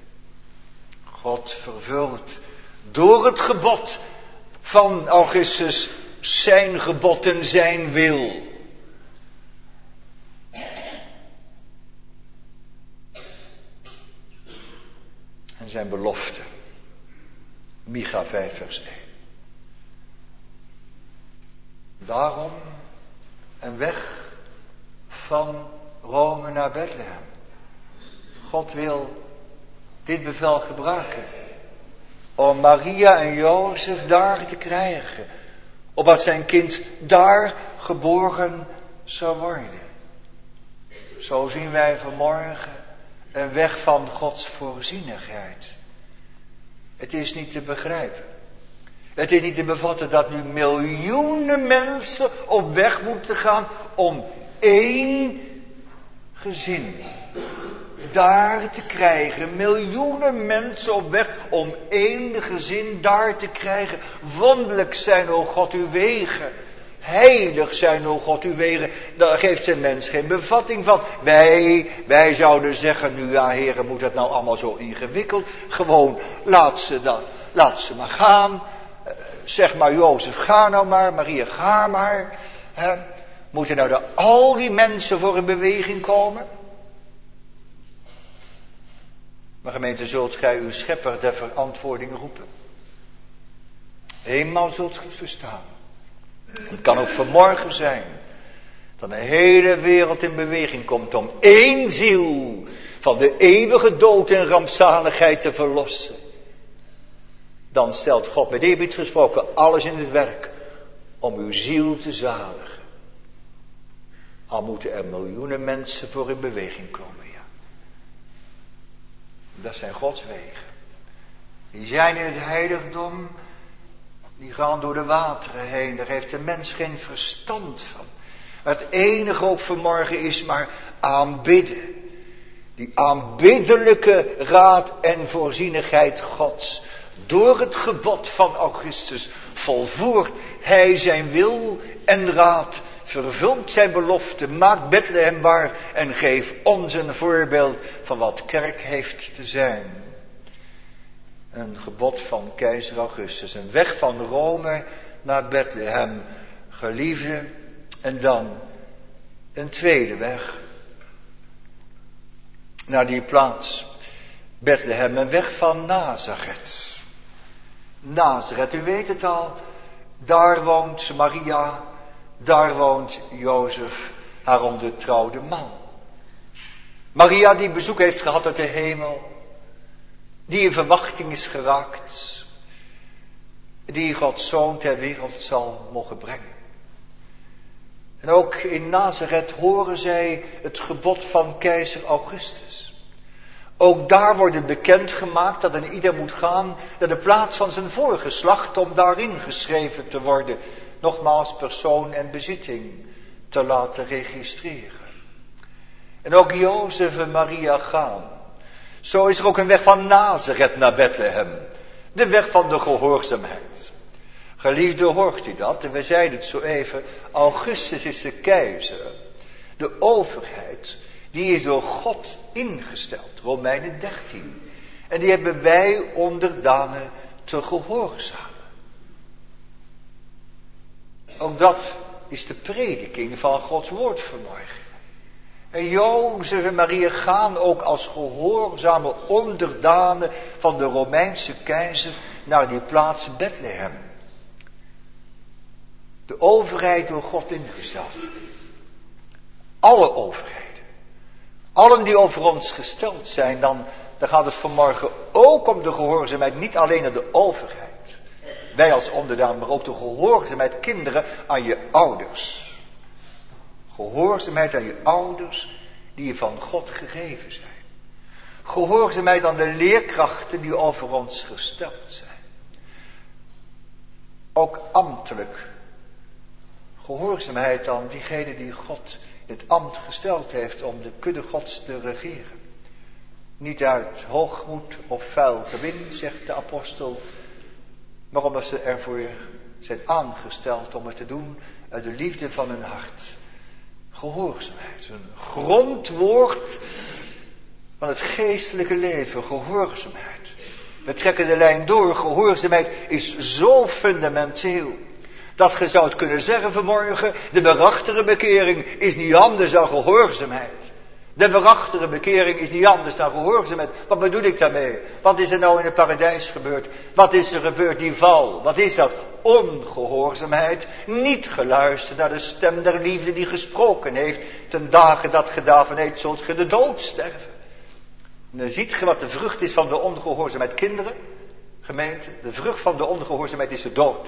God vervult door het gebod van Augustus zijn gebod en zijn wil. En zijn belofte. Micha 5 vers 1. Daarom een weg van Rome naar Bethlehem. God wil dit bevel gebruiken om Maria en Jozef daar te krijgen, opdat zijn kind daar geboren zou worden. Zo zien wij vanmorgen een weg van Gods voorzienigheid. Het is niet te begrijpen. Het is niet te bevatten dat nu miljoenen mensen op weg moeten gaan om één gezin daar te krijgen. Miljoenen mensen op weg om één gezin daar te krijgen. Wonderlijk zijn, o God, uw wegen. Heilig zijn, o God, uw wegen. Daar geeft een mens geen bevatting van. Wij zouden zeggen, nu ja, heren, moet het nou allemaal zo ingewikkeld? Gewoon, laat ze maar gaan. Zeg maar, Jozef, ga nou maar. Maria, ga maar. Moeten nou al die mensen voor in beweging komen? Maar gemeente, zult gij uw schepper der verantwoording roepen. Eenmaal zult gij het verstaan. Het kan ook vanmorgen zijn dat de hele wereld in beweging komt om één ziel van de eeuwige dood en rampzaligheid te verlossen. Dan stelt God, met eerbied gesproken, alles in het werk om uw ziel te zaligen. Al moeten er miljoenen mensen voor in beweging komen, ja. Dat zijn Gods wegen. Die zijn in het heiligdom, die gaan door de wateren heen. Daar heeft de mens geen verstand van. Maar het enige ook vanmorgen is maar aanbidden. Die aanbiddelijke raad en voorzienigheid Gods. Door het gebod van Augustus volvoert hij zijn wil en raad. Vervult zijn belofte, maakt Bethlehem waar en geef ons een voorbeeld van wat kerk heeft te zijn. Een gebod van keizer Augustus, een weg van Rome naar Bethlehem, geliefde, en dan een tweede weg naar die plaats Bethlehem, een weg van Nazareth. Nazareth, u weet het al, Daar woont Maria, daar woont Jozef, haar ondertrouwde man. Maria die bezoek heeft gehad uit de hemel, die in verwachting is geraakt, die Gods Zoon ter wereld zal mogen brengen. En ook in Nazareth horen zij het gebod van keizer Augustus. Ook daar wordt bekendgemaakt dat een ieder moet gaan naar de plaats van zijn voorgeslacht om daarin geschreven te worden, nogmaals persoon en bezitting te laten registreren. En ook Jozef en Maria gaan. Zo is er ook een weg van Nazareth naar Bethlehem. De weg van de gehoorzaamheid. Geliefde, hoort u dat? En we zeiden het zo even. Augustus is de keizer. De overheid, die is door God ingesteld. Romeinen 13. En die hebben wij onderdanen te gehoorzamen. Ook dat is de prediking van Gods woord vanmorgen. En Jozef en Maria gaan ook als gehoorzame onderdanen van de Romeinse keizer naar die plaats Bethlehem. De overheid door God ingesteld. Alle overheden. Allen die over ons gesteld zijn, dan gaat het vanmorgen ook om de gehoorzaamheid, niet alleen aan de overheid. Wij als onderdaan, maar ook de gehoorzaamheid, kinderen, aan je ouders. Gehoorzaamheid aan je ouders die je van God gegeven zijn. Gehoorzaamheid aan de leerkrachten die over ons gesteld zijn. Ook ambtelijk. Gehoorzaamheid aan diegene die God in het ambt gesteld heeft om de kudde Gods te regeren. Niet uit hoogmoed of vuil gewin, zegt de apostel, maar omdat ze ervoor zijn aangesteld om het te doen uit de liefde van hun hart. Gehoorzaamheid, een grondwoord van het geestelijke leven, gehoorzaamheid. We trekken de lijn door, gehoorzaamheid is zo fundamenteel, dat je zou het kunnen zeggen vanmorgen, de waarachtige bekering is niet anders dan gehoorzaamheid. De waarachtige bekering is niet anders dan gehoorzaamheid. Wat bedoel ik daarmee? Wat is er nou in het paradijs gebeurd? Wat is er gebeurd, die val? Wat is dat? Ongehoorzaamheid. Niet geluisterd naar de stem der liefde die gesproken heeft. Ten dagen dat ge daarvan eet, zult ge de dood sterven. En dan ziet ge wat de vrucht is van de ongehoorzaamheid. Kinderen, gemeente, de vrucht van de ongehoorzaamheid is de dood.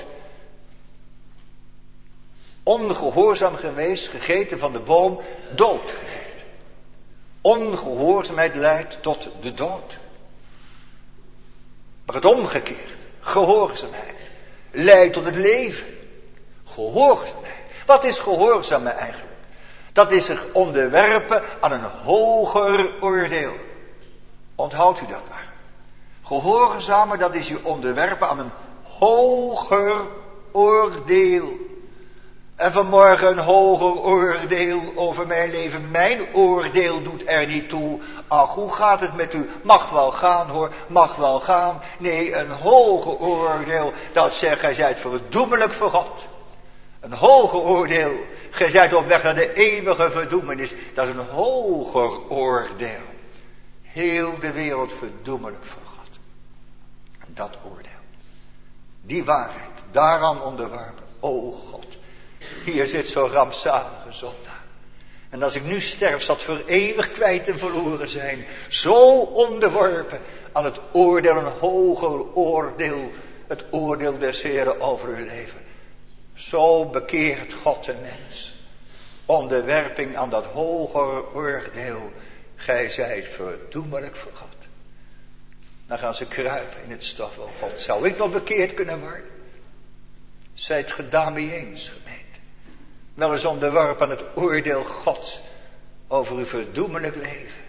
Ongehoorzaam geweest, gegeten van de boom, dood gegeten. Ongehoorzaamheid leidt tot de dood. Maar het omgekeerd, gehoorzaamheid, leidt tot het leven. Gehoorzaamheid. Wat is gehoorzamen eigenlijk? Dat is zich onderwerpen aan een hoger oordeel. Onthoudt u dat maar. Gehoorzamen, dat is je onderwerpen aan een hoger oordeel. En vanmorgen een hoger oordeel over mijn leven. Mijn oordeel doet er niet toe. Ach, hoe gaat het met u? Mag wel gaan hoor, mag wel gaan. Nee, een hoger oordeel, dat zegt, gij zijt verdoemelijk voor God. Een hoger oordeel, gij zijt op weg naar de eeuwige verdoemenis. Dat is een hoger oordeel. Heel de wereld verdoemelijk voor God. En dat oordeel. Die waarheid, daaraan onderwerpen. O God. Hier zit zo'n rampzalige zondaar. En als ik nu sterf, zal het voor eeuwig kwijt en verloren zijn. Zo onderworpen aan het oordeel, een hoger oordeel. Het oordeel des Heren over uw leven. Zo bekeert God de mens. Onderwerping aan dat hoger oordeel. Gij zijt verdoemelijk voor God. Dan gaan ze kruipen in het stof. Oh God, zou ik wel bekeerd kunnen worden? Zijt ge daarmee eens, gemeente? Wel eens onderworpen aan het oordeel Gods over uw verdoemelijk leven.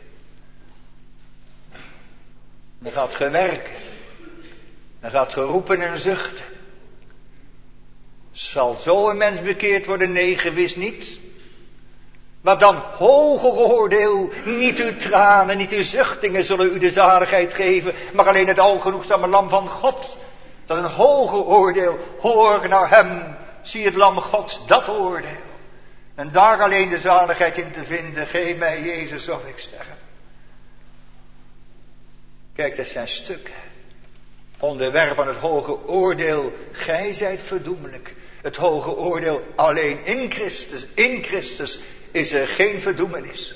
Dan gaat ge werken. Dan gaat ge roepen en zuchten. Zal zo een mens bekeerd worden? Nee, gewis niet. Maar dan hoger oordeel, niet uw tranen, niet uw zuchtingen zullen u de zaligheid geven, maar alleen het algenoegzame lam van God. Dat is een hoger oordeel. Hoor naar hem. Zie het lam Gods, dat oordeel. En daar alleen de zaligheid in te vinden. Geef mij Jezus of ik sterf. Kijk, dat zijn stukken. Onderwerp aan het hoge oordeel. Gij zijt verdoemelijk. Het hoge oordeel alleen in Christus. In Christus is er geen verdoemenis.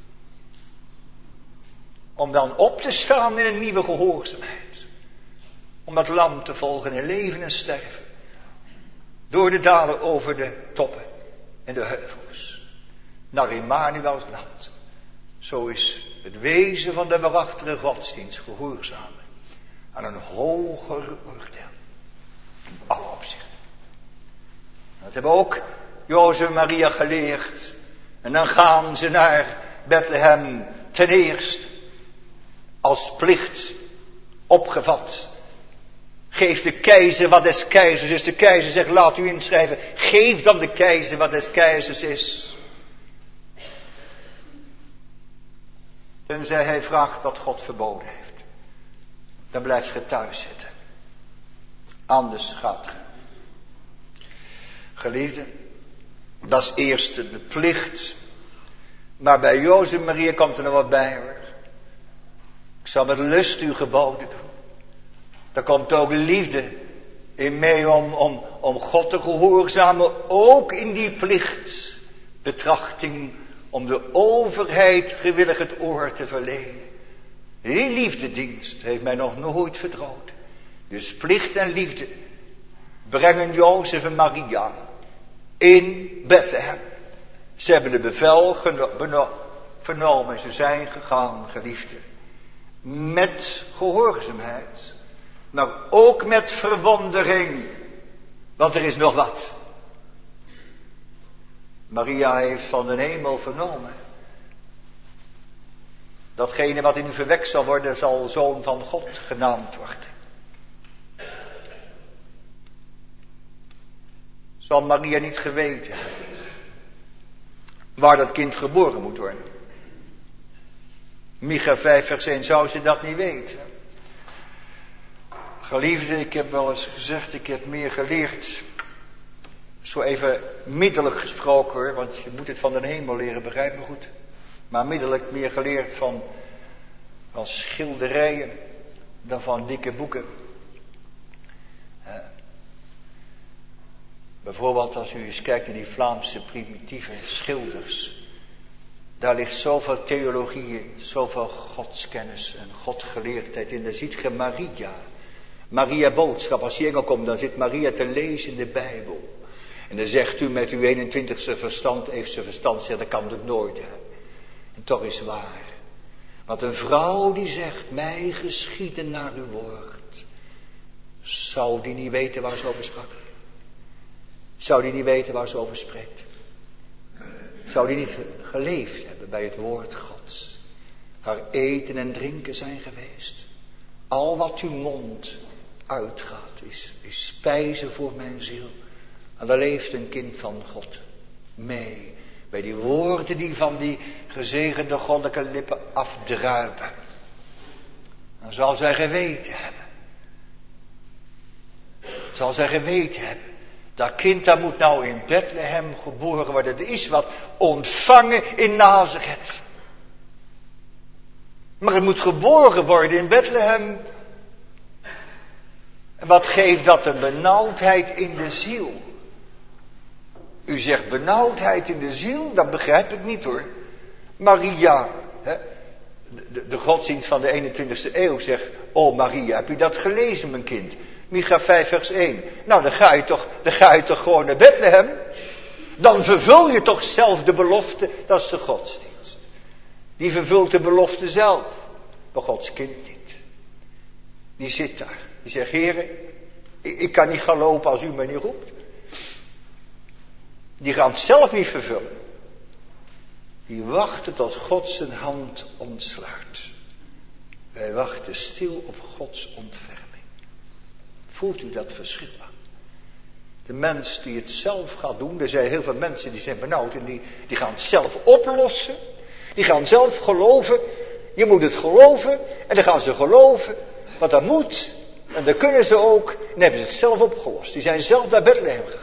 Om dan op te staan in een nieuwe gehoorzaamheid. Om dat lam te volgen in leven en sterven. Door de dalen over de toppen en de heuvels. Naar Immanuels land. Zo is het wezen van de waarachtige godsdienst gehoorzamen. Aan een hoger oordeel. In alle opzichten. Dat hebben ook Jozef en Maria geleerd. En dan gaan ze naar Bethlehem ten eerste. Als plicht opgevat. Geef de keizer wat des keizers is. De keizer zegt, laat u inschrijven. Geef dan de keizer wat des keizers is. Tenzij hij vraagt wat God verboden heeft. Dan blijft je thuis zitten. Anders gaat je. Geliefde, dat is eerst de plicht. Maar bij Jozef en Maria komt er nog wat bij hoor. Ik zal met lust uw geboden doen. Daar komt ook liefde in mee om God te gehoorzamen. Ook in die plichtbetrachting. Om de overheid gewillig het oor te verlenen. Die liefdedienst heeft mij nog nooit verdroten. Dus plicht en liefde brengen Jozef en Maria in Bethlehem. Ze hebben de bevel vernomen. Ze zijn gegaan, geliefde. Met gehoorzaamheid. Maar ook met verwondering. Want er is nog wat. Maria heeft van de hemel vernomen. Datgene wat in u verwekt zal worden, zal zoon van God genaamd worden. Zal Maria niet geweten hebben waar dat kind geboren moet worden? Micha 5 vers 1 zou ze dat niet weten. Geliefde, ik heb wel eens gezegd, ik heb meer geleerd. Zo even middelijk gesproken hoor, want je moet het van de hemel leren, begrijp me goed. Maar middelijk meer geleerd van schilderijen dan van dikke boeken. Bijvoorbeeld als u eens kijkt naar die Vlaamse primitieve schilders. Daar ligt zoveel theologie in, zoveel godskennis en godgeleerdheid in. Daar ziet je Maria. Maria boodschap, als die engel komt, dan zit Maria te lezen in de Bijbel. En dan zegt u met uw 21ste verstand, heeft ze verstand, zegt dat kan het nooit hebben. En toch is het waar. Want een vrouw die zegt, mij geschieden naar uw woord. Zou die niet weten waar ze over sprak? Zou die niet weten waar ze over spreekt? Zou die niet geleefd hebben bij het woord Gods? Haar eten en drinken zijn geweest. Al wat uw mond uitgaat is spijze voor mijn ziel. En daar leeft een kind van God mee. Bij die woorden die van die gezegende goddelijke lippen afdruipen. Dan zal zij geweten hebben. Zal zij geweten hebben. Dat kind dat moet nou in Bethlehem geboren worden. Er is wat ontvangen in Nazareth. Maar het moet geboren worden in Bethlehem. En wat geeft dat een benauwdheid in de ziel? U zegt benauwdheid in de ziel, dat begrijp ik niet hoor. Maria, de godsdienst van de 21ste eeuw zegt, oh Maria, heb u dat gelezen mijn kind? Micha 5 vers 1. Nou, dan ga je toch gewoon naar Bethlehem. Dan vervul je toch zelf de belofte, dat is de godsdienst. Die vervult de belofte zelf, maar Gods kind niet. Die zit daar, die zegt, Heere, ik kan niet gaan lopen als u mij niet roept. Die gaan het zelf niet vervullen. Die wachten tot God zijn hand ontsluit. Wij wachten stil op Gods ontferming. Voelt u dat verschil aan? De mens die het zelf gaat doen, er zijn heel veel mensen die zijn benauwd en die gaan het zelf oplossen. Die gaan zelf geloven. Je moet het geloven en dan gaan ze geloven wat dat moet. En dan kunnen ze ook en dan hebben ze het zelf opgelost. Die zijn zelf naar Bethlehem gegaan.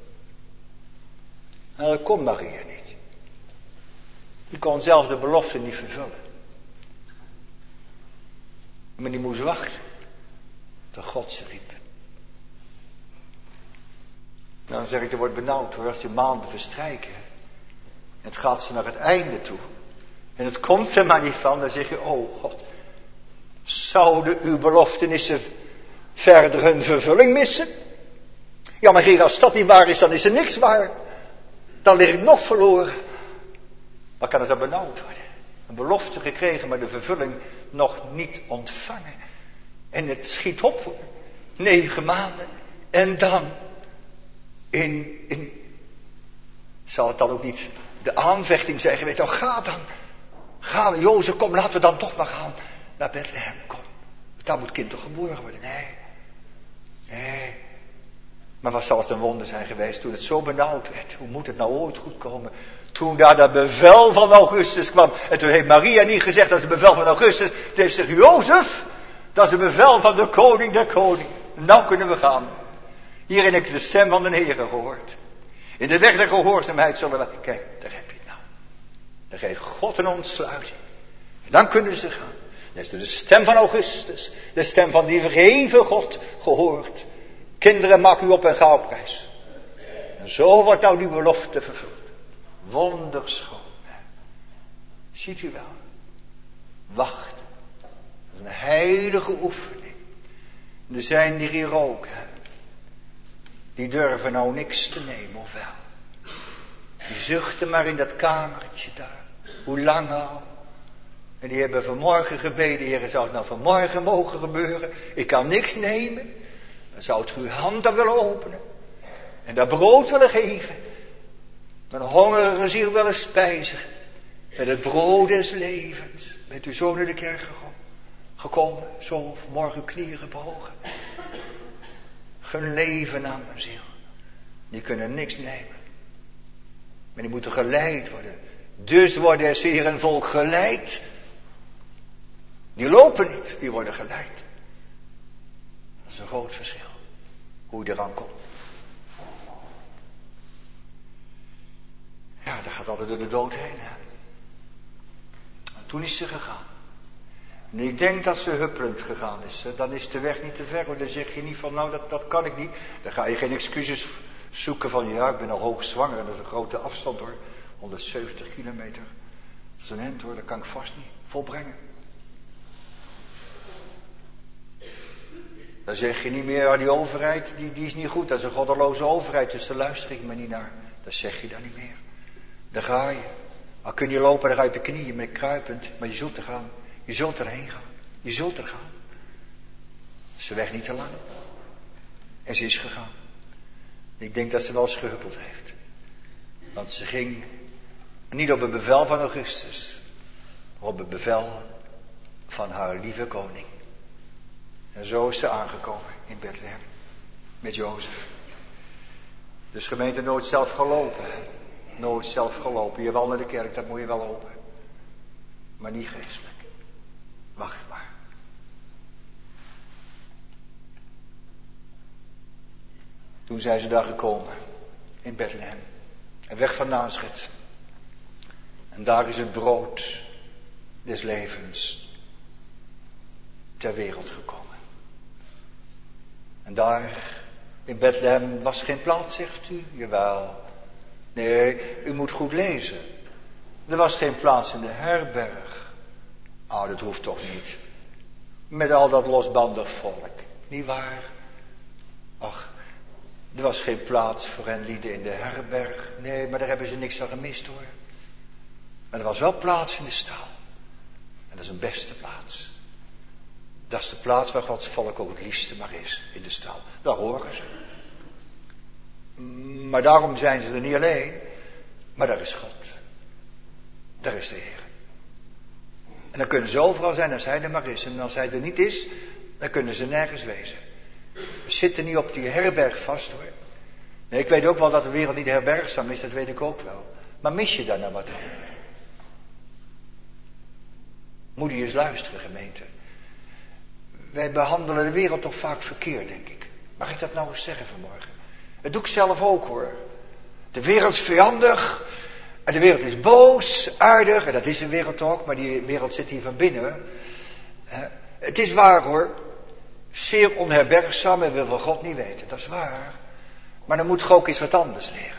En dat kon Maria niet. Die kon zelf de belofte niet vervullen. Maar die moest wachten. de Gods riep. Dan zeg ik, er wordt benauwd hoor, als die maanden verstrijken. En het gaat ze naar het einde toe. En het komt er maar niet van, dan zeg je, oh God, zouden uw beloftenissen verder hun vervulling missen? Ja, maar Heer, als dat niet waar is, dan is er niks waar. Dan lig ik nog verloren. Maar kan het dan benauwd worden? Een belofte gekregen, maar de vervulling nog niet ontvangen. En het schiet op, 9 maanden. En dan, zal het dan ook niet de aanvechting zijn geweest? Nou, ga dan, Jozef, kom, laten we dan toch maar gaan naar Bethlehem, kom. Daar moet kind toch geboren worden? Nee. Maar wat zal het een wonder zijn geweest toen het zo benauwd werd? Hoe moet het nou ooit goed komen? Toen daar dat bevel van Augustus kwam. En toen heeft Maria niet gezegd dat is het bevel van Augustus. Toen heeft ze gezegd, Jozef, dat is het bevel van de koning der koningen. Nou kunnen we gaan. Hierin heb je de stem van de Heer gehoord. In de weg der gehoorzaamheid zullen we... Kijk, daar heb je het nou. Dan geeft God een ontsluiting. En dan kunnen ze gaan. Dan is er de stem van Augustus. De stem van die verheven God gehoord. Kinderen, maak u op en ga op reis. En zo wordt nou die belofte vervuld. Wonderschoon. Ziet u wel. Wachten. Dat is een heilige oefening. Er zijn die hier ook. Die durven nou niks te nemen, of wel. Die zuchten maar in dat kamertje daar. Hoe lang al. En die hebben vanmorgen gebeden. Heer, zou het nou vanmorgen mogen gebeuren? Ik kan niks nemen. Dan zou het uw hand dan willen openen. En dat brood willen geven. Mijn hongerige ziel willen spijzigen. Met het brood des levens. Bent u zo naar de kerk gekomen. Zo vanmorgen uw knieën gebogen. Gun leven aan mijn ziel. Die kunnen niks nemen. Maar die moeten geleid worden. Dus worden er zeer een volk geleid. Die lopen niet, die worden geleid. Dat is een groot verschil. Hoe je eraan komt. Ja, dat gaat altijd door de dood heen. Hè? En toen is ze gegaan. En ik denk dat ze huppelend gegaan is. Dan is de weg niet te ver. Hoor. Dan zeg je niet van, nou dat kan ik niet. Dan ga je geen excuses zoeken van, ja, ik ben al hoogzwanger. En dat is een grote afstand hoor. 170 kilometer. Dat is een end hoor, dat kan ik vast niet volbrengen. Dan zeg je niet meer, die overheid, die is niet goed. Dat is een goddeloze overheid, dus daar luister ik me niet naar. Dat zeg je dan niet meer. Dan ga je. Maar kun je lopen, dan ga je op je knieën, met kruipend. Maar je zult er gaan. Je zult erheen gaan. Je zult er gaan. Is de weg niet te lang. En ze is gegaan. Ik denk dat ze wel eens gehuppeld heeft. Want ze ging niet op het bevel van Augustus. Maar op het bevel van haar lieve koning. En zo is ze aangekomen in Bethlehem. Met Jozef. Dus gemeente, nooit zelf gelopen. Nooit zelf gelopen. Je wel naar de kerk, dat moet je wel lopen. Maar niet geestelijk. Wacht maar. Toen zijn ze daar gekomen. In Bethlehem. En weg van Nazareth. En daar is het brood des levens ter wereld gekomen. En daar in Bethlehem was geen plaats, zegt u? Jawel. Nee, u moet goed lezen. Er was geen plaats in de herberg. Oh, dat hoeft toch niet. Met al dat losbandig volk. Niet waar? Ach, er was geen plaats voor hen lieden in de herberg. Nee, maar daar hebben ze niks aan gemist hoor. Maar er was wel plaats in de stal. En dat is een beste plaats. Dat is de plaats waar Gods volk ook het liefste maar is. In de stal. Daar horen ze. Maar daarom zijn ze er niet alleen. Maar daar is God. Daar is de Heer. En dan kunnen ze overal zijn als Hij er maar is. En als Hij er niet is, dan kunnen ze nergens wezen. We zitten niet op die herberg vast hoor. Nee, ik weet ook wel dat de wereld niet herbergzaam is. Dat weet ik ook wel. Maar mis je daar nou wat aan? Moet je eens luisteren, gemeente. Wij behandelen de wereld toch vaak verkeerd, denk ik. Mag ik dat nou eens zeggen vanmorgen? Dat doe ik zelf ook hoor. De wereld is vijandig. En de wereld is boos, aardig. En dat is de wereld ook. Maar die wereld zit hier van binnen. Het is waar hoor. zeer onherbergzaam en wil van God niet weten. Dat is waar. Maar dan moet je ook eens wat anders leren.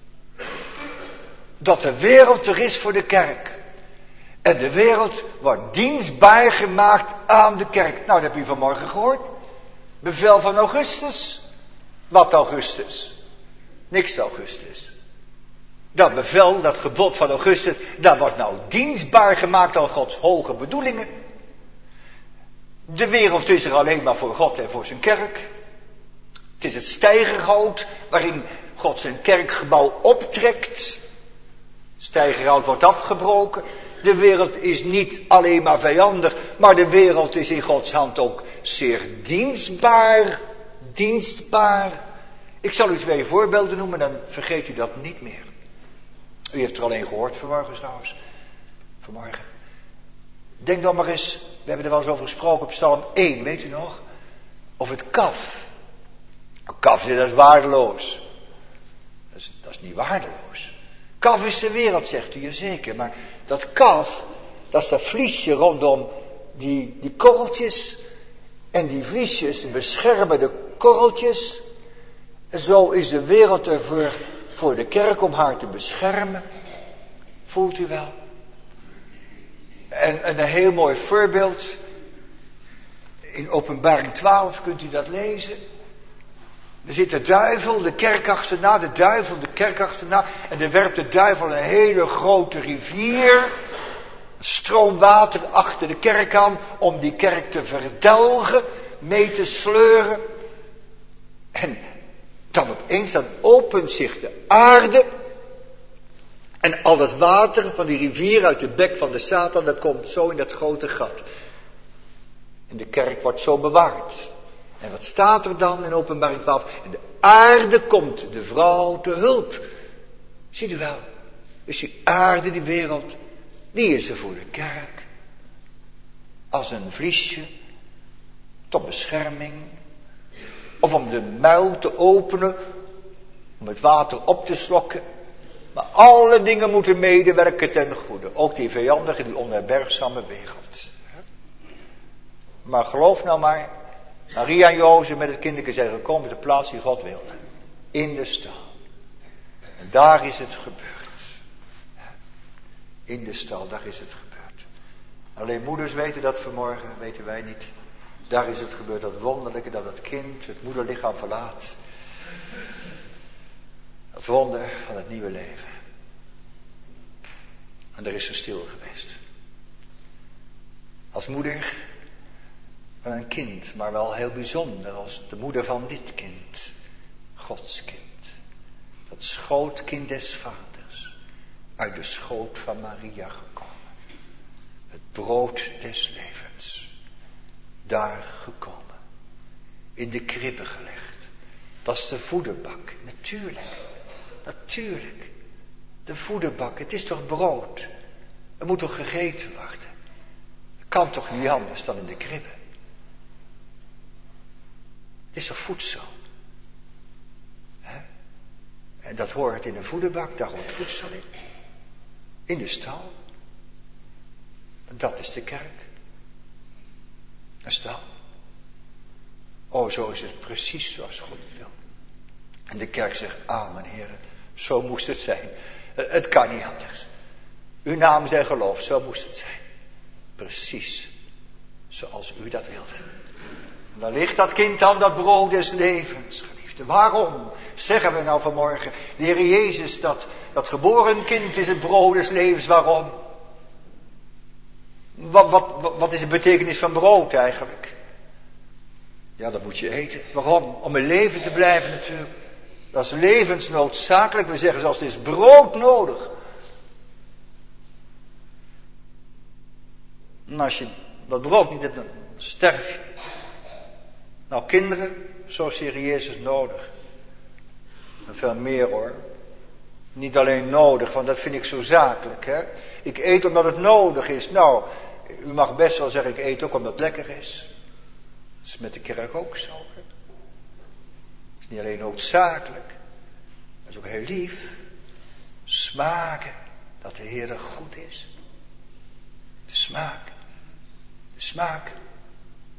Dat de wereld er is voor de kerk. En de wereld wordt dienstbaar gemaakt aan de kerk. Nou, dat heb je vanmorgen gehoord. Bevel van Augustus. Wat Augustus? Niks Augustus. Dat bevel, dat gebod van Augustus, dat wordt nou dienstbaar gemaakt aan Gods hoge bedoelingen. De wereld is er alleen maar voor God en voor zijn kerk. Het is het steigerhout waarin God zijn kerkgebouw optrekt. Steigerhout wordt afgebroken. De wereld is niet alleen maar vijandig, maar de wereld is in Gods hand ook zeer dienstbaar. Dienstbaar. Ik zal u 2 voorbeelden noemen, dan vergeet u dat niet meer. U heeft er alleen gehoord vanmorgen trouwens. Vanmorgen. Denk dan maar eens, we hebben er wel eens over gesproken op Psalm 1, weet u nog? Of het kaf. Een kaf, dat is waardeloos. Dat is niet waardeloos. Kaf is de wereld, zegt u, jazeker. Maar dat kaf, dat is dat vliesje rondom die korreltjes. En die vliesjes beschermen de korreltjes. En zo is de wereld er voor de kerk om haar te beschermen. Voelt u wel? En een heel mooi voorbeeld. In Openbaring 12 kunt u dat lezen. Er zit de duivel, de kerk achterna, de kerk achterna. En dan werpt de duivel een hele grote rivier. Een stroom water achter de kerk aan. Om die kerk te verdelgen, mee te sleuren. En dan opeens, dan opent zich de aarde. En al het water van die rivier uit de bek van de Satan, dat komt zo in dat grote gat. En de kerk wordt zo bewaard. En wat staat er dan in Openbaring 12? En de aarde komt de vrouw te hulp. Ziet u wel? Dus die aarde, die wereld, die is er voor de kerk. Als een vliesje, tot bescherming. Of om de muil te openen, om het water op te slokken. Maar alle dingen moeten medewerken ten goede. Ook die vijandige, die onherbergzame wereld. Maar geloof nou maar, Maria en Jozef met het kinderke zijn gekomen op de plaats die God wilde. In de stal. En daar is het gebeurd. In de stal, daar is het gebeurd. Alleen moeders weten dat vanmorgen, weten wij niet. Daar is het gebeurd, dat wonderlijke, dat het kind het moederlichaam verlaat. Het wonder van het nieuwe leven. En daar is ze stil geweest. Als moeder van een kind, maar wel heel bijzonder als de moeder van dit kind. Gods kind. Dat schootkind des vaders. Uit de schoot van Maria gekomen. Het brood des levens. Daar gekomen. In de kribbe gelegd. Dat is de voederbak. Natuurlijk. De voederbak. Het is toch brood. Er moet toch gegeten worden. Het kan toch niet anders dan in de kribbe. Het is toch voedsel. En dat hoort in een voederbak. Daar hoort voedsel in. In de stal. Dat is de kerk. Een stal. Oh, zo is het precies zoals God het wil. En de kerk zegt, amen, heren. Zo moest het zijn. Het kan niet anders. Uw naam zijn geloof, zo moest het zijn. Precies zoals u dat wilde. En dan ligt dat kind aan dat brood des levens, geliefde. Waarom zeggen we nou vanmorgen, de Heer Jezus, dat geboren kind is het brood des levens, waarom? Wat is de betekenis van brood eigenlijk? Ja, dat moet je eten. Waarom? Om in leven te blijven natuurlijk. Dat is levensnoodzakelijk. We zeggen zelfs, het is brood nodig. En als je dat brood niet hebt, dan sterf je. Nou, kinderen, zo is Heer Jezus nodig. En veel meer hoor. Niet alleen nodig, want dat vind ik zo zakelijk. Hè? Ik eet omdat het nodig is. Nou, u mag best wel zeggen, ik eet ook omdat het lekker is. Dat is met de kerk ook zo. Hè? Het is niet alleen noodzakelijk. Dat is ook heel lief. Smaken dat de Heer er goed is. De smaak.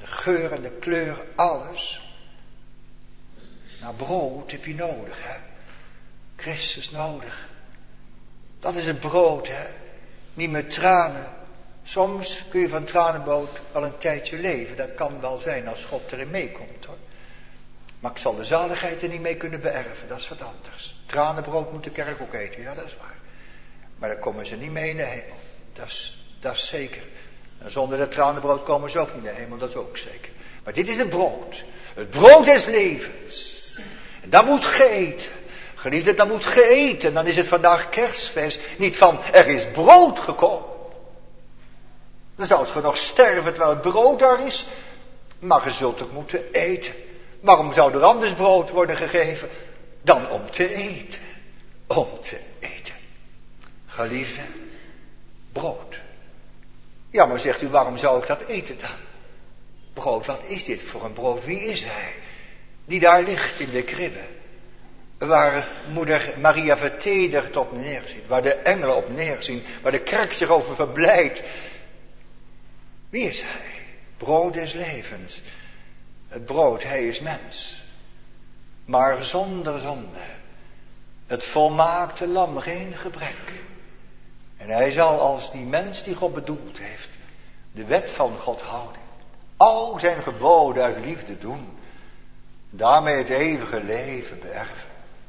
De geur en de kleur, alles. Nou, brood heb je nodig, hè. Christus nodig. Dat is het brood, hè. Niet met tranen. Soms kun je van tranenbrood wel een tijdje leven. Dat kan wel zijn als God erin meekomt, hoor. Maar ik zal de zaligheid er niet mee kunnen beërven. Dat is wat anders. Tranenbrood moet de kerk ook eten. Ja, dat is waar. Maar daar komen ze niet mee in de hemel. Dat is zeker. En zonder dat tranenbrood komen ze ook niet in de hemel. Dat is ook zeker. Maar dit is het brood. Het brood des levens. En dat moet geeten. Geliefde, dat moet geeten. Dan is het vandaag kerstfeest. Niet van, er is brood gekomen. Dan zou het nog sterven terwijl het brood daar is. Maar je zult het moeten eten. Waarom zou er anders brood worden gegeven dan om te eten? Om te eten. Geliefde, brood. Ja, maar zegt u, waarom zou ik dat eten dan? Brood, wat is dit voor een brood? Wie is hij? Die daar ligt in de kribbe. Waar moeder Maria vertederd op neerzit. Waar de engelen op neerzien. Waar de kerk zich over verblijdt. Wie is hij? Brood des levens. Het brood, hij is mens. Maar zonder zonde. Het volmaakte lam, geen gebrek. En hij zal als die mens die God bedoeld heeft, de wet van God houden. Al zijn geboden uit liefde doen. Daarmee het eeuwige leven beërven.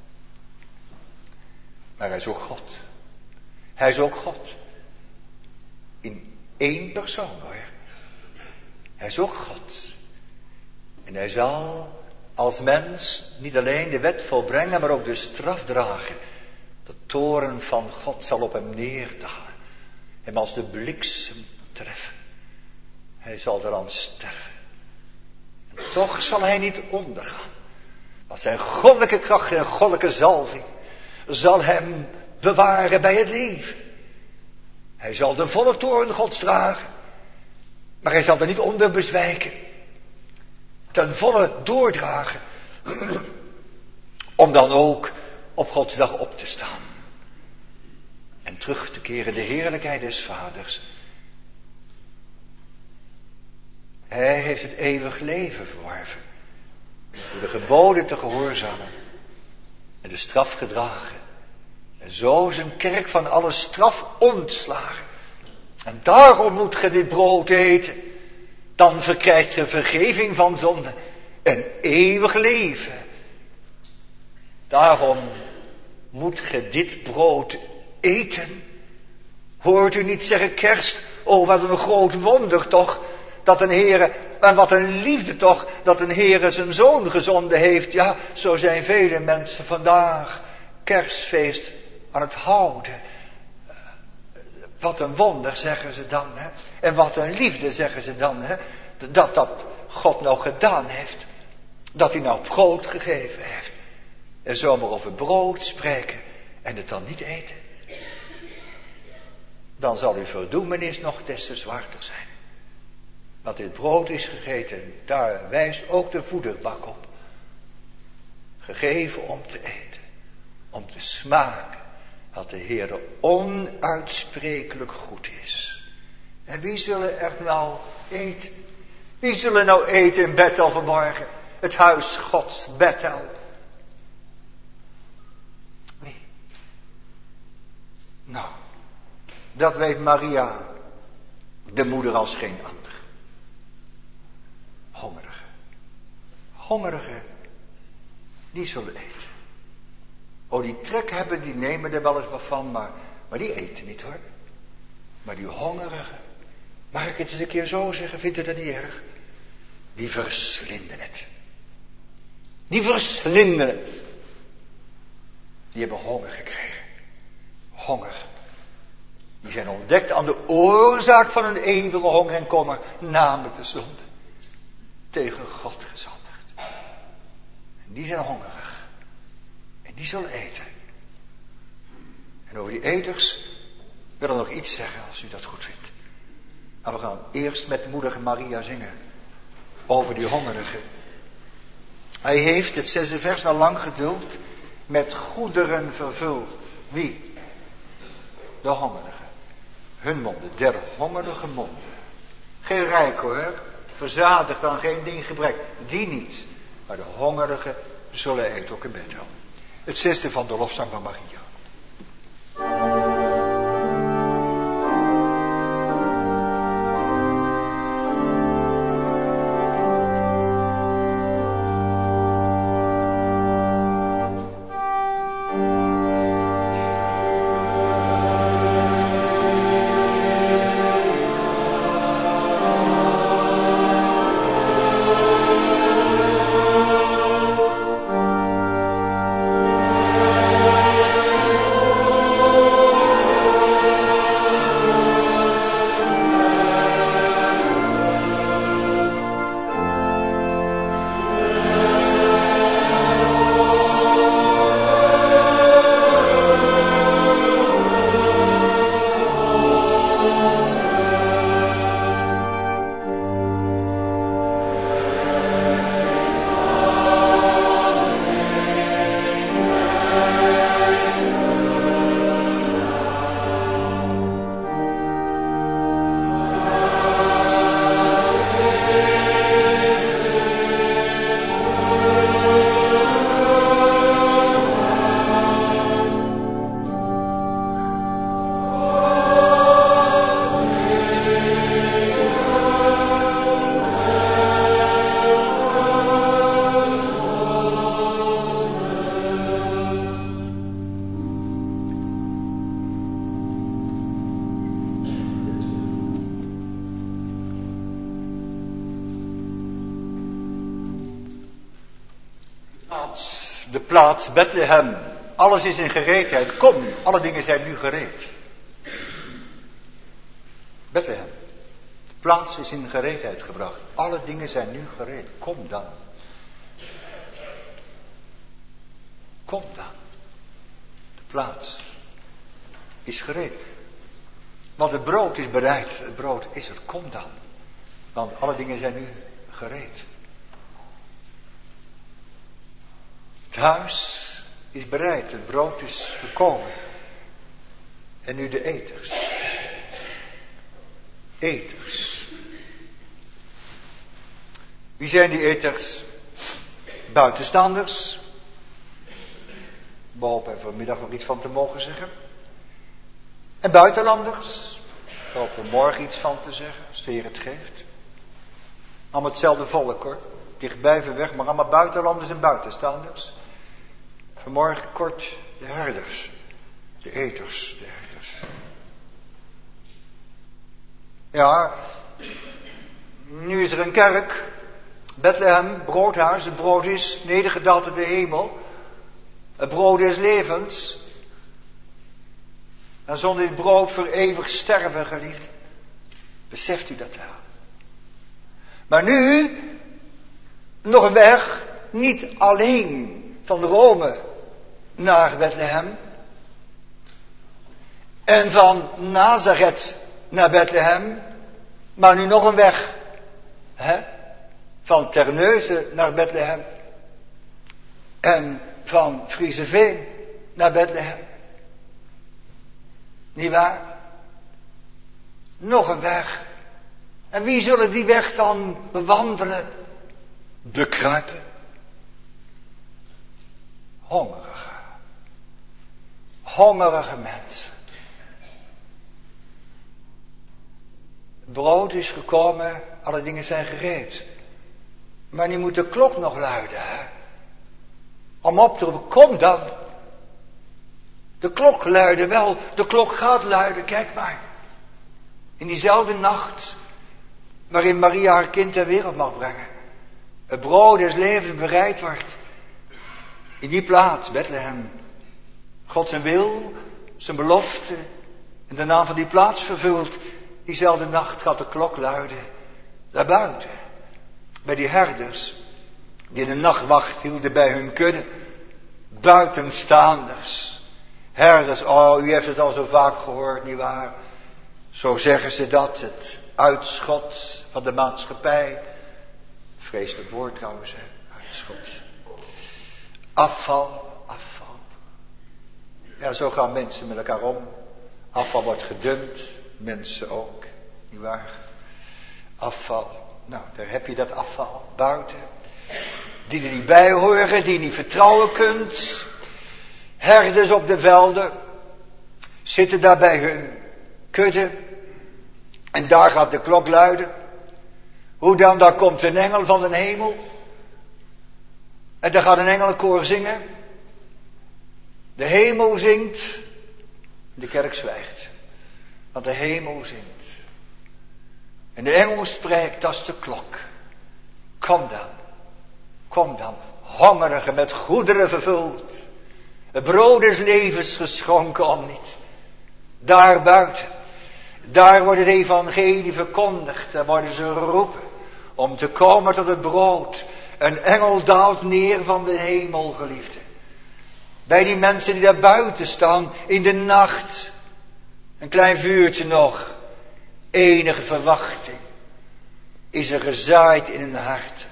Maar hij is ook God. Hij is ook God. In één persoon, hoor. Hij is ook God. En hij zal als mens niet alleen de wet volbrengen, maar ook de straf dragen. De toorn van God zal op hem neerdalen. Hem als de bliksem treffen. Hij zal eraan sterven. En toch zal hij niet ondergaan. Want zijn goddelijke kracht en goddelijke zalving zal hem bewaren bij het leven. Hij zal de volle toorn Gods dragen. Maar hij zal er niet onder bezwijken. Ten volle doordragen. Om dan ook op Gods dag op te staan. En terug te keren de heerlijkheid des Vaders. Hij heeft het eeuwig leven verworven. Door de geboden te gehoorzamen. En de straf gedragen. En zo zijn kerk van alle straf ontslagen. En daarom moet ge dit brood eten. Dan verkrijgt je vergeving van zonde. En eeuwig leven. Daarom moet ge dit brood eten. Hoort u niet zeggen kerst. Oh, wat een groot wonder toch. Dat een Heere, en wat een liefde toch. Dat een Heere zijn zoon gezonden heeft. Ja, zo zijn vele mensen vandaag kerstfeest aan het houden. Wat een wonder, zeggen ze dan. Hè? En wat een liefde, zeggen ze dan. Hè? Dat God nou gedaan heeft. Dat hij nou brood gegeven heeft. En zomaar over brood spreken. En het dan niet eten. Dan zal uw verdoemenis nog des te zwaarder zijn. Want dit brood is gegeten. Daar wijst ook de voederbak op. Gegeven om te eten. Om te smaken. Dat de Heer onuitsprekelijk goed is. En wie zullen er nou eten? Wie zullen nou eten in Bethel vanmorgen? Het huis Gods, Bethel. Wie? Nou, dat weet Maria, de moeder als geen ander. Hongerigen. Hongerigen, die zullen eten. Oh, die trek hebben, die nemen er wel eens wat van, maar die eten niet, hoor. Maar die hongerigen, mag ik het eens een keer zo zeggen, vindt u dat niet erg? Die verslinden het. Die verslinden het. Die hebben honger gekregen. Honger. Die zijn ontdekt aan de oorzaak van hun eeuwige honger en kommer, namelijk de zonde. Tegen God gezondigd. En die zijn hongerig. En die zullen eten. En over die eters wil ik nog iets zeggen, als u dat goed vindt. Maar we gaan eerst met moeder Maria zingen. Over die hongerigen. Hij heeft het 6e vers al lang geduld. Met goederen vervuld. Wie? De hongerigen. Hun monden. Der hongerige monden. Geen rijk hoor. verzadigd aan geen ding gebrek. Die niet. Maar de hongerigen zullen eten, ook in Bethel. Het 6e van de lofzang van Maria. De plaats Bethlehem. Alles is in gereedheid. Kom nu, alle dingen zijn nu gereed. Bethlehem. De plaats is in gereedheid gebracht. Alle dingen zijn nu gereed. Kom dan. Kom dan. De plaats is gereed. Want het brood is bereid. Het brood is er. Kom dan. Want alle dingen zijn nu gereed. Het huis is bereid, het brood is gekomen. En nu de eters. Eters. Wie zijn die eters? Buitenstaanders. We hopen er vanmiddag nog iets van te mogen zeggen. En buitenlanders. We hopen er morgen iets van te zeggen, als de Heer het geeft. Allemaal hetzelfde volk hoor. Dichtbij, ver weg, maar allemaal buitenlanders en buitenstaanders. Vanmorgen kort de herders, de eters, de herders. Ja, nu is er een kerk, Bethlehem, broodhuis, het brood is nedergedaald uit de hemel. Het brood is levend. En zonder dit brood voor eeuwig sterven, geliefd. Beseft u dat wel? Maar nu, nog een weg, niet alleen van Rome naar Bethlehem. En van Nazareth naar Bethlehem. Maar nu nog een weg. Van Terneuzen naar Bethlehem. En van Frieseveen naar Bethlehem. Niet waar? Nog een weg. En wie zullen die weg dan bewandelen? Bekruipen. Hongerige mensen. Het brood is gekomen, alle dingen zijn gereed. Maar nu moet de klok nog luiden, hè? Om op te roepen, kom dan. De klok luidde wel, de klok gaat luiden, kijk maar. In diezelfde nacht waarin Maria haar kind ter wereld mag brengen. Het brood des levens bereid wordt. In die plaats, Bethlehem. God zijn wil, zijn belofte in de naam van die plaats vervult. Diezelfde nacht gaat de klok luiden. Daarbuiten. Bij die herders die de nachtwacht hielden bij hun kudde. Buitenstaanders. Herders, oh, u heeft het al zo vaak gehoord, nietwaar? Zo zeggen ze dat, het uitschot van de maatschappij. Vreselijk woord trouwens, hè? Uitschot. Afval. Ja, zo gaan mensen met elkaar om. Afval wordt gedumpt, mensen ook, nietwaar? Afval. Nou, daar heb je dat afval buiten. Die er niet bij horen, die je niet vertrouwen kunt. Herders op de velden zitten daar bij hun kudde. En daar gaat de klok luiden. Hoe dan? Daar komt een engel van de hemel. En daar gaat een engelenkoor zingen. De hemel zingt. De kerk zwijgt. Want de hemel zingt. En de engel spreekt, dat is de klok. Kom dan. Kom dan. Hongerige met goederen vervuld. Het brood des levens geschonken om niet. Daar buiten. Daar wordt het evangelie verkondigd. Daar worden ze geroepen. Om te komen tot het brood. Een engel daalt neer van de hemel, geliefde. Bij die mensen die daar buiten staan. In de nacht. Een klein vuurtje nog. Enige verwachting. Is er gezaaid in hun hart.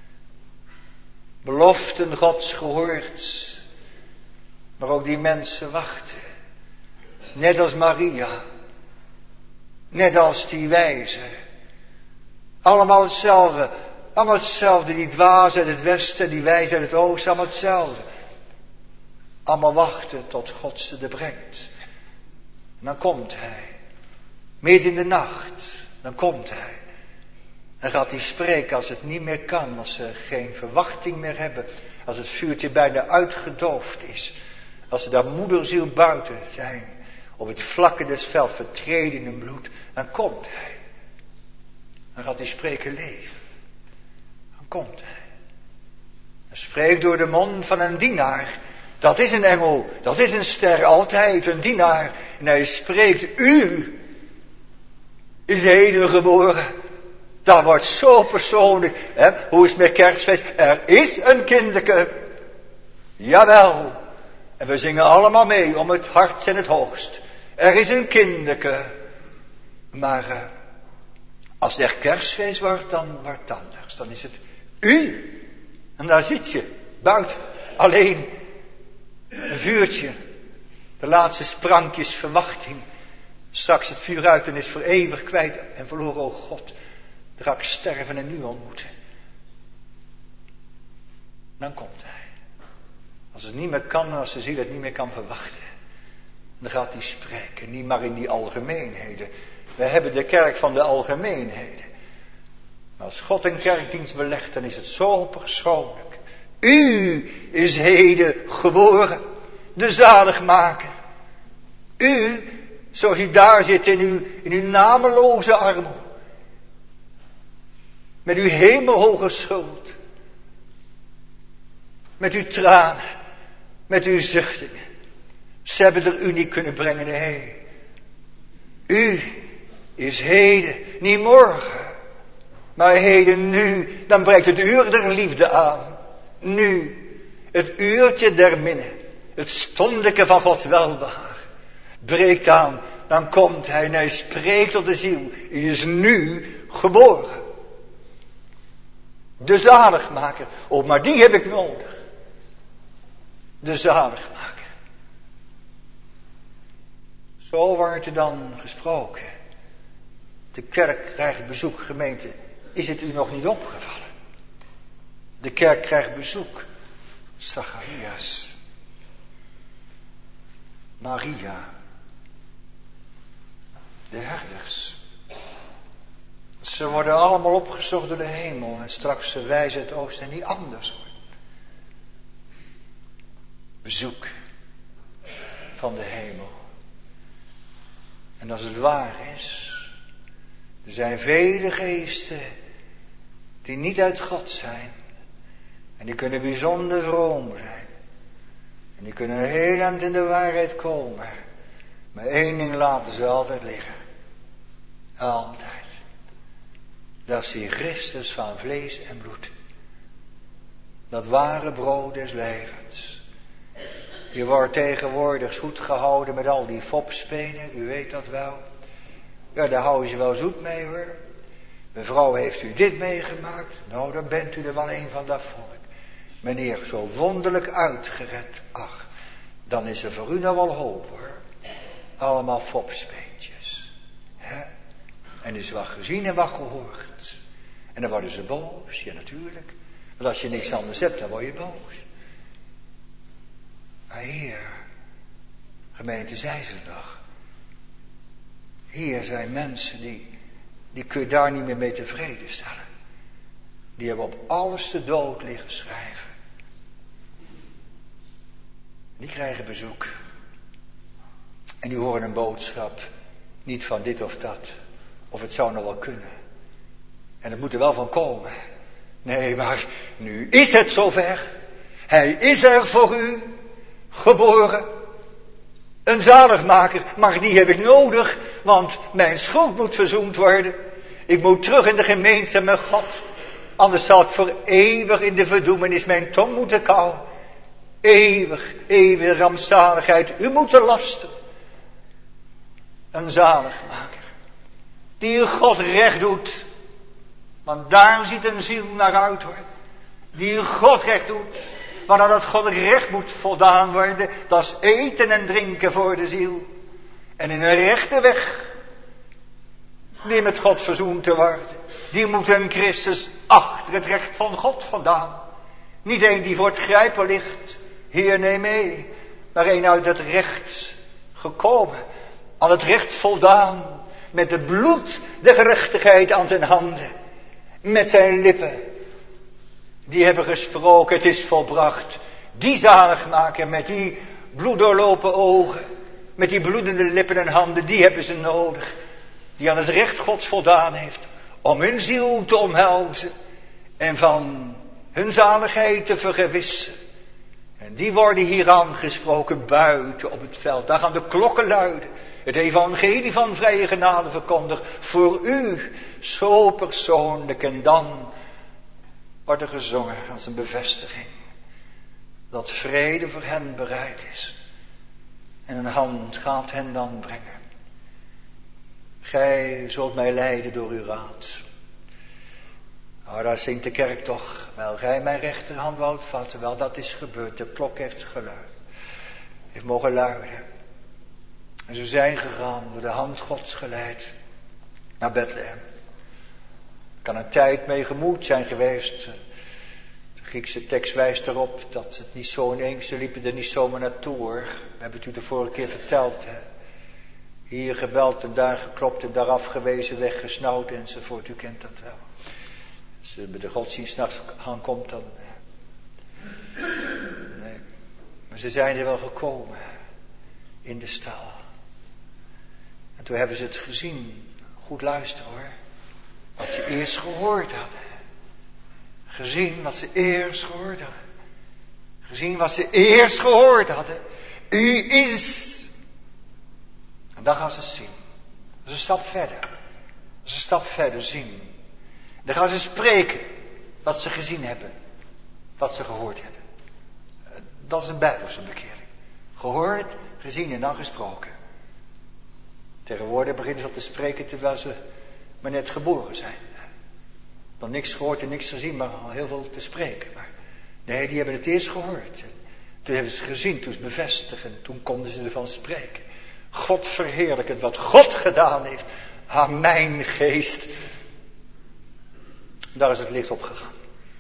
Beloften Gods gehoord. Maar ook die mensen wachten. Net als Maria. Net als die wijze. Allemaal hetzelfde. Allemaal hetzelfde. Die dwaas uit het westen, die wijze uit het oosten. Allemaal hetzelfde. Allemaal wachten tot God ze er brengt. En dan komt hij. Midden in de nacht. Dan komt hij. Dan gaat hij spreken als het niet meer kan. Als ze geen verwachting meer hebben. Als het vuurtje bijna uitgedoofd is. Als ze daar moederziel buiten zijn. Op het vlakke des velds vertreden in bloed. Dan komt hij. Dan gaat hij spreken leven. Dan komt hij. Hij spreekt door de mond van een dienaar. Dat is een engel. Dat is een ster. Altijd een dienaar. En hij spreekt. U is heden geboren. Dat wordt zo persoonlijk. Hè? Hoe is het met kerstfeest? Er is een kinderke. Jawel. En we zingen allemaal mee om het hart en het hoogst. Er is een kinderke. Maar als het echt kerstfeest wordt, dan wordt het anders. Dan is het u. En daar zit je. Buiten. Alleen. Een vuurtje. De laatste sprankjes verwachting. Straks het vuur uit en is voor eeuwig kwijt en verloren, o God. Dan ga ik sterven en u ontmoeten. Dan komt hij. Als het niet meer kan, als de ziel het niet meer kan verwachten. Dan gaat hij spreken, niet maar in die algemeenheden. We hebben de kerk van de algemeenheden. Maar als God een kerkdienst belegt, dan is het zo persoonlijk. U is heden geboren, de zaligmaker. U, zoals u daar zit in uw nameloze armen. Met uw hemelhoge schuld. Met uw tranen. Met uw zuchtingen. Ze hebben er u niet kunnen brengen, nee. U is heden, niet morgen. Maar heden nu, dan breekt het uur der liefde aan. Nu, het uurtje der minne. Het stondeke van Gods welbehagen. Breekt aan, dan komt hij en hij spreekt tot de ziel. Hij is nu geboren. De zaligmaker. Oh, maar die heb ik nodig. De zaligmaker. Zo wordt er dan gesproken. De kerk krijgt bezoek, gemeente. Is het u nog niet opgevallen? De kerk krijgt bezoek. Zacharias. Maria. De herders. Ze worden allemaal opgezocht door de hemel. En straks ze wijzen het oosten en niet anders hoor. Bezoek van de hemel. En als het waar is. Er zijn vele geesten. Die niet uit God zijn. En die kunnen bijzonder vroom zijn. En die kunnen heel eind in de waarheid komen. Maar één ding laten ze altijd liggen. Altijd. Dat is die Christus van vlees en bloed. Dat ware brood des levens. Je wordt tegenwoordig zoet gehouden met al die fopspenen. U weet dat wel. Ja, daar houden ze wel zoet mee hoor. Mevrouw, heeft u dit meegemaakt? Nou, dan bent u er wel een van dat volk. Meneer, zo wonderlijk uitgered. Ach, dan is er voor u nou wel hoop hoor. Allemaal fopspeentjes. Hè? En is wat gezien en wat gehoord. En dan worden ze boos, ja natuurlijk. Want als je niks anders hebt, dan word je boos. Maar hier, gemeente Zijzendag. Hier zijn mensen die kun je daar niet meer mee tevreden stellen. Die hebben op alles de dood liggen schrijven. Die krijgen bezoek. En die horen een boodschap. Niet van dit of dat. Of het zou nog wel kunnen. En het moet er wel van komen. Nee, maar nu is het zover. Hij is er voor u geboren. Een zaligmaker. Maar die heb ik nodig. Want mijn schuld moet verzoend worden. Ik moet terug in de gemeenschap met God. Anders zal het voor eeuwig in de verdoemenis mijn tong moeten kauwen. Eeuwige rampzaligheid. U moet de lasten. Een zaligmaker. Die God recht doet. Want daar ziet een ziel naar uit hoor. Die God recht doet. Maar aan dat God recht moet voldaan worden. Dat is eten en drinken voor de ziel. En in een rechte weg. Weer met God verzoend te worden. Die moet een Christus achter het recht van God vandaan. Niet een die voor het grijpen ligt. Heer neem mee. Maar een uit het recht gekomen. Aan het recht voldaan. Met de bloed de gerechtigheid aan zijn handen. Met zijn lippen. Die hebben gesproken, het is volbracht. Die zaligmaker met die bloeddoorlopen ogen. Met die bloedende lippen en handen, die hebben ze nodig. Die aan het recht Gods voldaan heeft. Om hun ziel te omhelzen. En van hun zaligheid te vergewissen. En die worden hier aangesproken buiten op het veld. Daar gaan de klokken luiden. Het evangelie van vrije genade verkondigt. Voor u zo persoonlijk. En dan wordt er gezongen als een bevestiging. Dat vrede voor hen bereid is. En een hand gaat hen dan brengen. Gij zult mij leiden door uw raad. Nou, daar zingt de kerk toch. Wel, gij mijn rechterhand woudt vatten. Wel, dat is gebeurd. De klok heeft geluid. Heeft mogen luiden. En ze zijn gegaan door de hand Gods geleid naar Bethlehem. Kan een tijd mee gemoed zijn geweest. De Griekse tekst wijst erop dat het niet zo ineens, ze liepen er niet zomaar naartoe hoor. We hebben het u de vorige keer verteld. Hè? Hier gebeld en daar geklopt en daar afgewezen, weggesnauwd enzovoort. U kent dat wel. Als je bij de godsdienst 's nachts aankomt dan... Nee. Maar ze zijn er wel gekomen. In de stal. En toen hebben ze het gezien. Goed luisteren hoor. Wat ze eerst gehoord hadden. Gezien wat ze eerst gehoord hadden. Gezien wat ze eerst gehoord hadden. U is. En dan gaan ze het zien. Dat is een stap verder. Dat is een stap verder zien. Dan gaan ze spreken. Wat ze gezien hebben. Wat ze gehoord hebben. Dat is een bijbelse bekering. Gehoord, gezien en dan gesproken. Tegenwoordig beginnen ze al te spreken terwijl ze maar net geboren zijn. Dan niks gehoord en niks gezien, maar al heel veel te spreken. Maar nee, die hebben het eerst gehoord. Toen hebben ze het gezien, toen ze het bevestigd en toen konden ze ervan spreken. God verheerlijkend wat God gedaan heeft aan mijn geest. Daar is het licht opgegaan.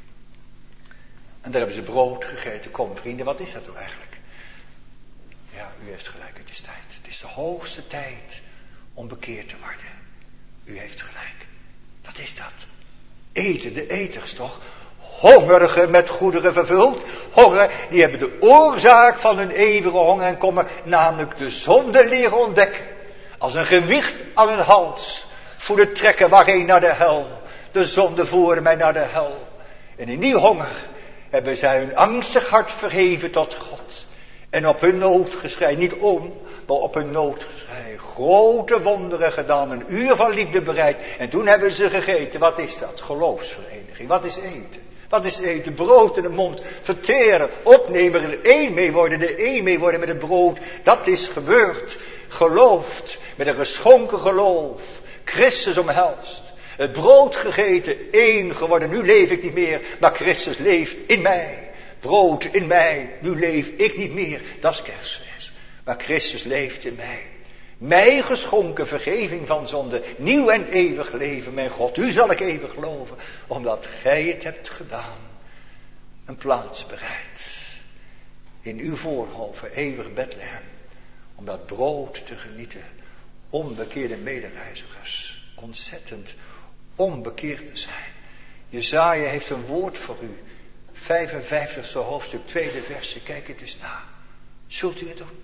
En daar hebben ze brood gegeten. Kom vrienden, wat is dat nou eigenlijk? Ja, u heeft gelijk, het is tijd. Het is de hoogste tijd om bekeerd te worden. U heeft gelijk. Wat is dat? Eten, de eters toch? Hongerigen met goederen vervuld. Hongeren, die hebben de oorzaak van hun eeuwige honger en kommer, namelijk de zonde leren ontdekken. Als een gewicht aan hun hals. Voelen trekken waarheen naar de hel. De zonde voerde mij naar de hel. En in die honger hebben zij hun angstig hart verheven tot God. En op hun nood geschreid, niet om, maar op hun nood geschreid. Grote wonderen gedaan, een uur van liefde bereid. En toen hebben ze gegeten. Wat is dat? Geloofsvereniging. Wat is eten? Wat is eten? Brood in de mond, verteren, opnemen, er één mee worden, er één mee worden met het brood. Dat is gebeurd. Geloofd, met een geschonken geloof. Christus omhelst. Het brood gegeten, één geworden. Nu leef ik niet meer, maar Christus leeft in mij. Brood in mij, nu leef ik niet meer. Dat is kerstfeest. Maar Christus leeft in mij. Mij geschonken vergeving van zonde, nieuw en eeuwig leven, mijn God. U zal ik eeuwig geloven, omdat gij het hebt gedaan. Een plaats bereid in uw voorhoven, eeuwig Bethlehem, om dat brood te genieten. Onbekeerde medereizigers, ontzettend onbekeerd te zijn. Jesaja heeft een woord voor u. 55e hoofdstuk, 2e versje, kijk het eens na. Zult u het doen?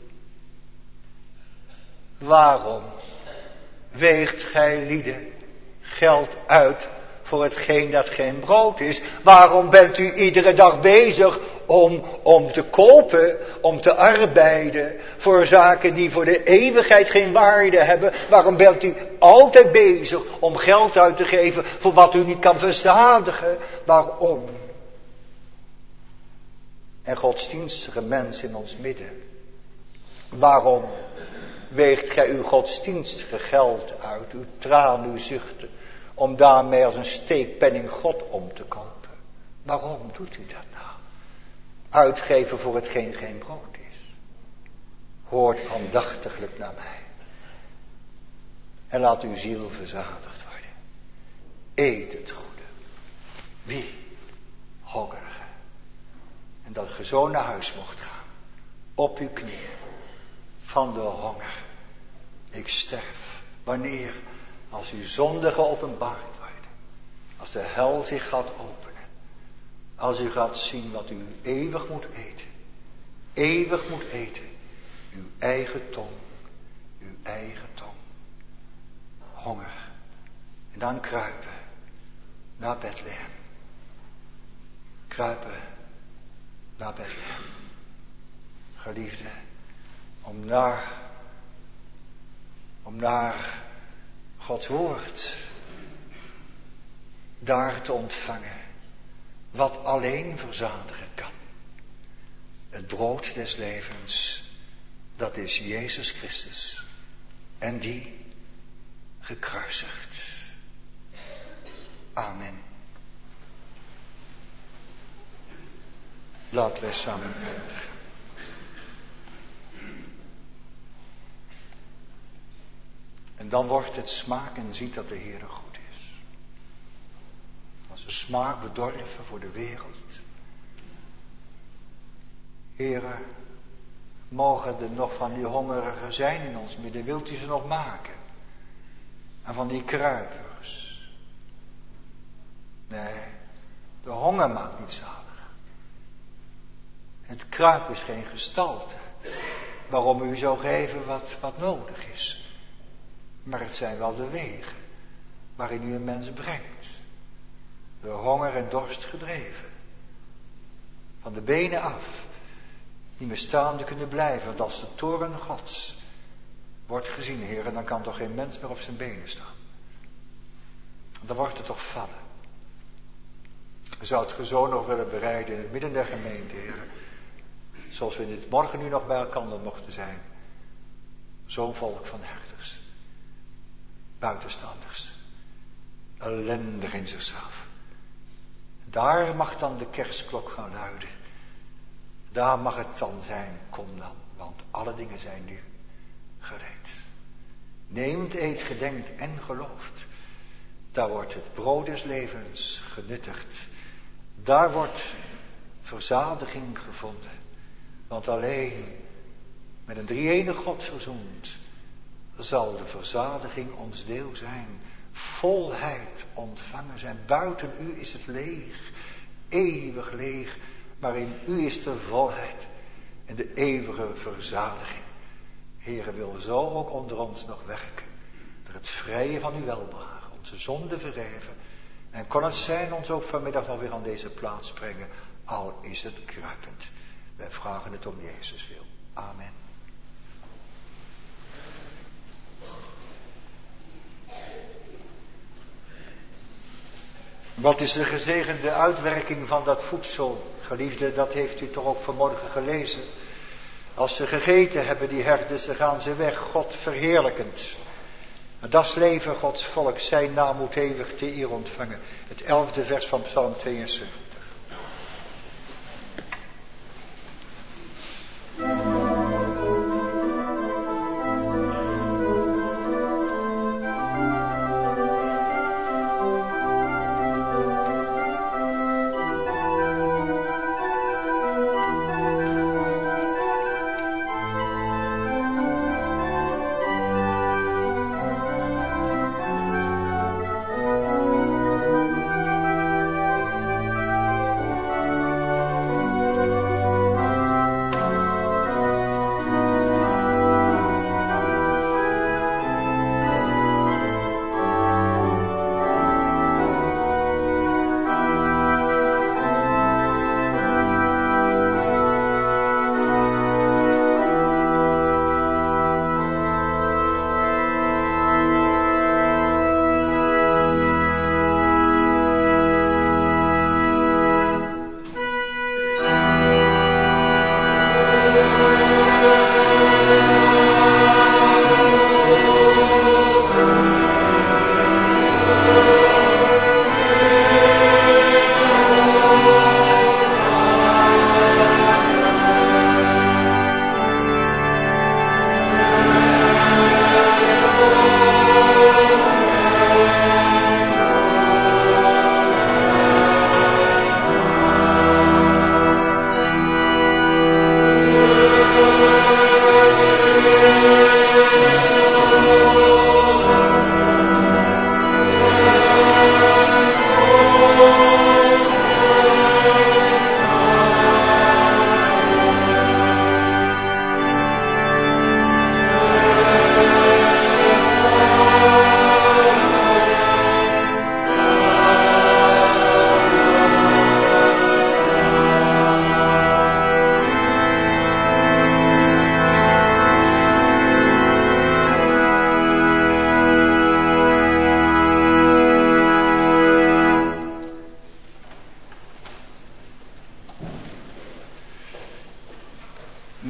Waarom weegt gij lieden geld uit voor hetgeen dat geen brood is? Waarom bent u iedere dag bezig om te kopen, om te arbeiden voor zaken die voor de eeuwigheid geen waarde hebben? Waarom bent u altijd bezig om geld uit te geven voor wat u niet kan verzadigen? Waarom? En godsdienstige mensen in ons midden, waarom weegt gij uw godsdienstige geld uit, uw traan, uw zuchten, om daarmee als een steekpenning God om te kopen? Waarom doet u dat nou? Uitgeven voor hetgeen geen brood is. Hoort aandachtiglijk naar mij. En laat uw ziel verzadigd worden. Eet het goede. Wie? Hongerige. En dat ge zo naar huis mocht gaan. Op uw knieën. Van de honger. Ik sterf. Wanneer? Als uw zonden geopenbaard worden. Als de hel zich gaat openen. Als u gaat zien wat u eeuwig moet eten. Eeuwig moet eten. Uw eigen tong. Uw eigen tong. Honger. En dan kruipen. Naar Bethlehem. Kruipen. Naar Bethlehem. Geliefde. Om naar Gods woord daar te ontvangen wat alleen verzadigen kan. Het brood des levens, dat is Jezus Christus en die gekruisigd. Amen. Laten wij samen eindigen. En dan wordt het smaak en ziet dat de Heere goed is. Als de smaak bedorven voor de wereld. Heere, mogen er nog van die hongerigen zijn in ons midden. Wilt u ze nog maken? En van die kruipers. Nee, de honger maakt niet zalig. Het kruipen is geen gestalte. Waarom u zou geven wat nodig is. Maar het zijn wel de wegen waarin u een mens brengt. Door honger en dorst gedreven. Van de benen af. Niet meer staande kunnen blijven. Want als de toren Gods wordt gezien, Heer, dan kan toch geen mens meer op zijn benen staan. Dan wordt het toch vallen. Zou het ge zo nog willen bereiden in het midden der gemeente, Heer. Zoals we in dit morgen nu nog bij elkaar mochten zijn. Zo'n volk van herders. Buitenstanders. Ellendig in zichzelf. Daar mag dan de kerstklok gaan luiden. Daar mag het dan zijn, kom dan, want alle dingen zijn nu gereed. Neemt, eet, gedenkt en gelooft. Daar wordt het brood des levens genuttigd. Daar wordt verzadiging gevonden. Want alleen met een drie-enige God verzoend zal de verzadiging ons deel zijn. Volheid ontvangen zijn. Buiten u is het leeg. Eeuwig leeg. Maar in u is de volheid. En de eeuwige verzadiging. Heere, wil zo ook onder ons nog werken. Door het vrije van uw welbehagen. Onze zonde vergeven. En kon het zijn ons ook vanmiddag nog weer aan deze plaats brengen. Al is het kruipend. Wij vragen het om Jezus wil. Amen. Wat is de gezegende uitwerking van dat voedsel, geliefde, dat heeft u toch ook vanmorgen gelezen. Als ze gegeten hebben, die herders, dan gaan ze weg, God verheerlijkend. En dat is leven Gods volk, zijn naam moet eeuwig te eer ontvangen. Het 11e vers van Psalm 72.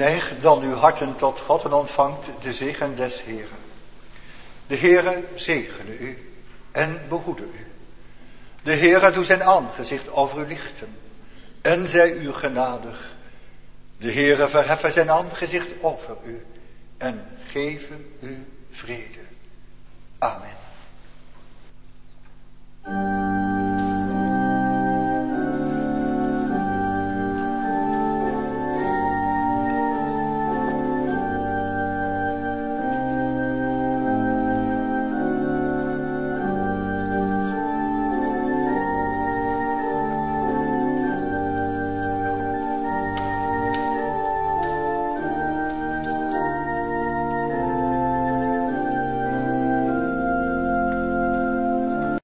Neig dan uw harten tot God en ontvangt de zegen des Heeren. De Heere zegene u en behoede u. De Heere doet zijn aangezicht over u lichten en zij u genadig. De Heere verheffen zijn aangezicht over u en geven u vrede. Amen.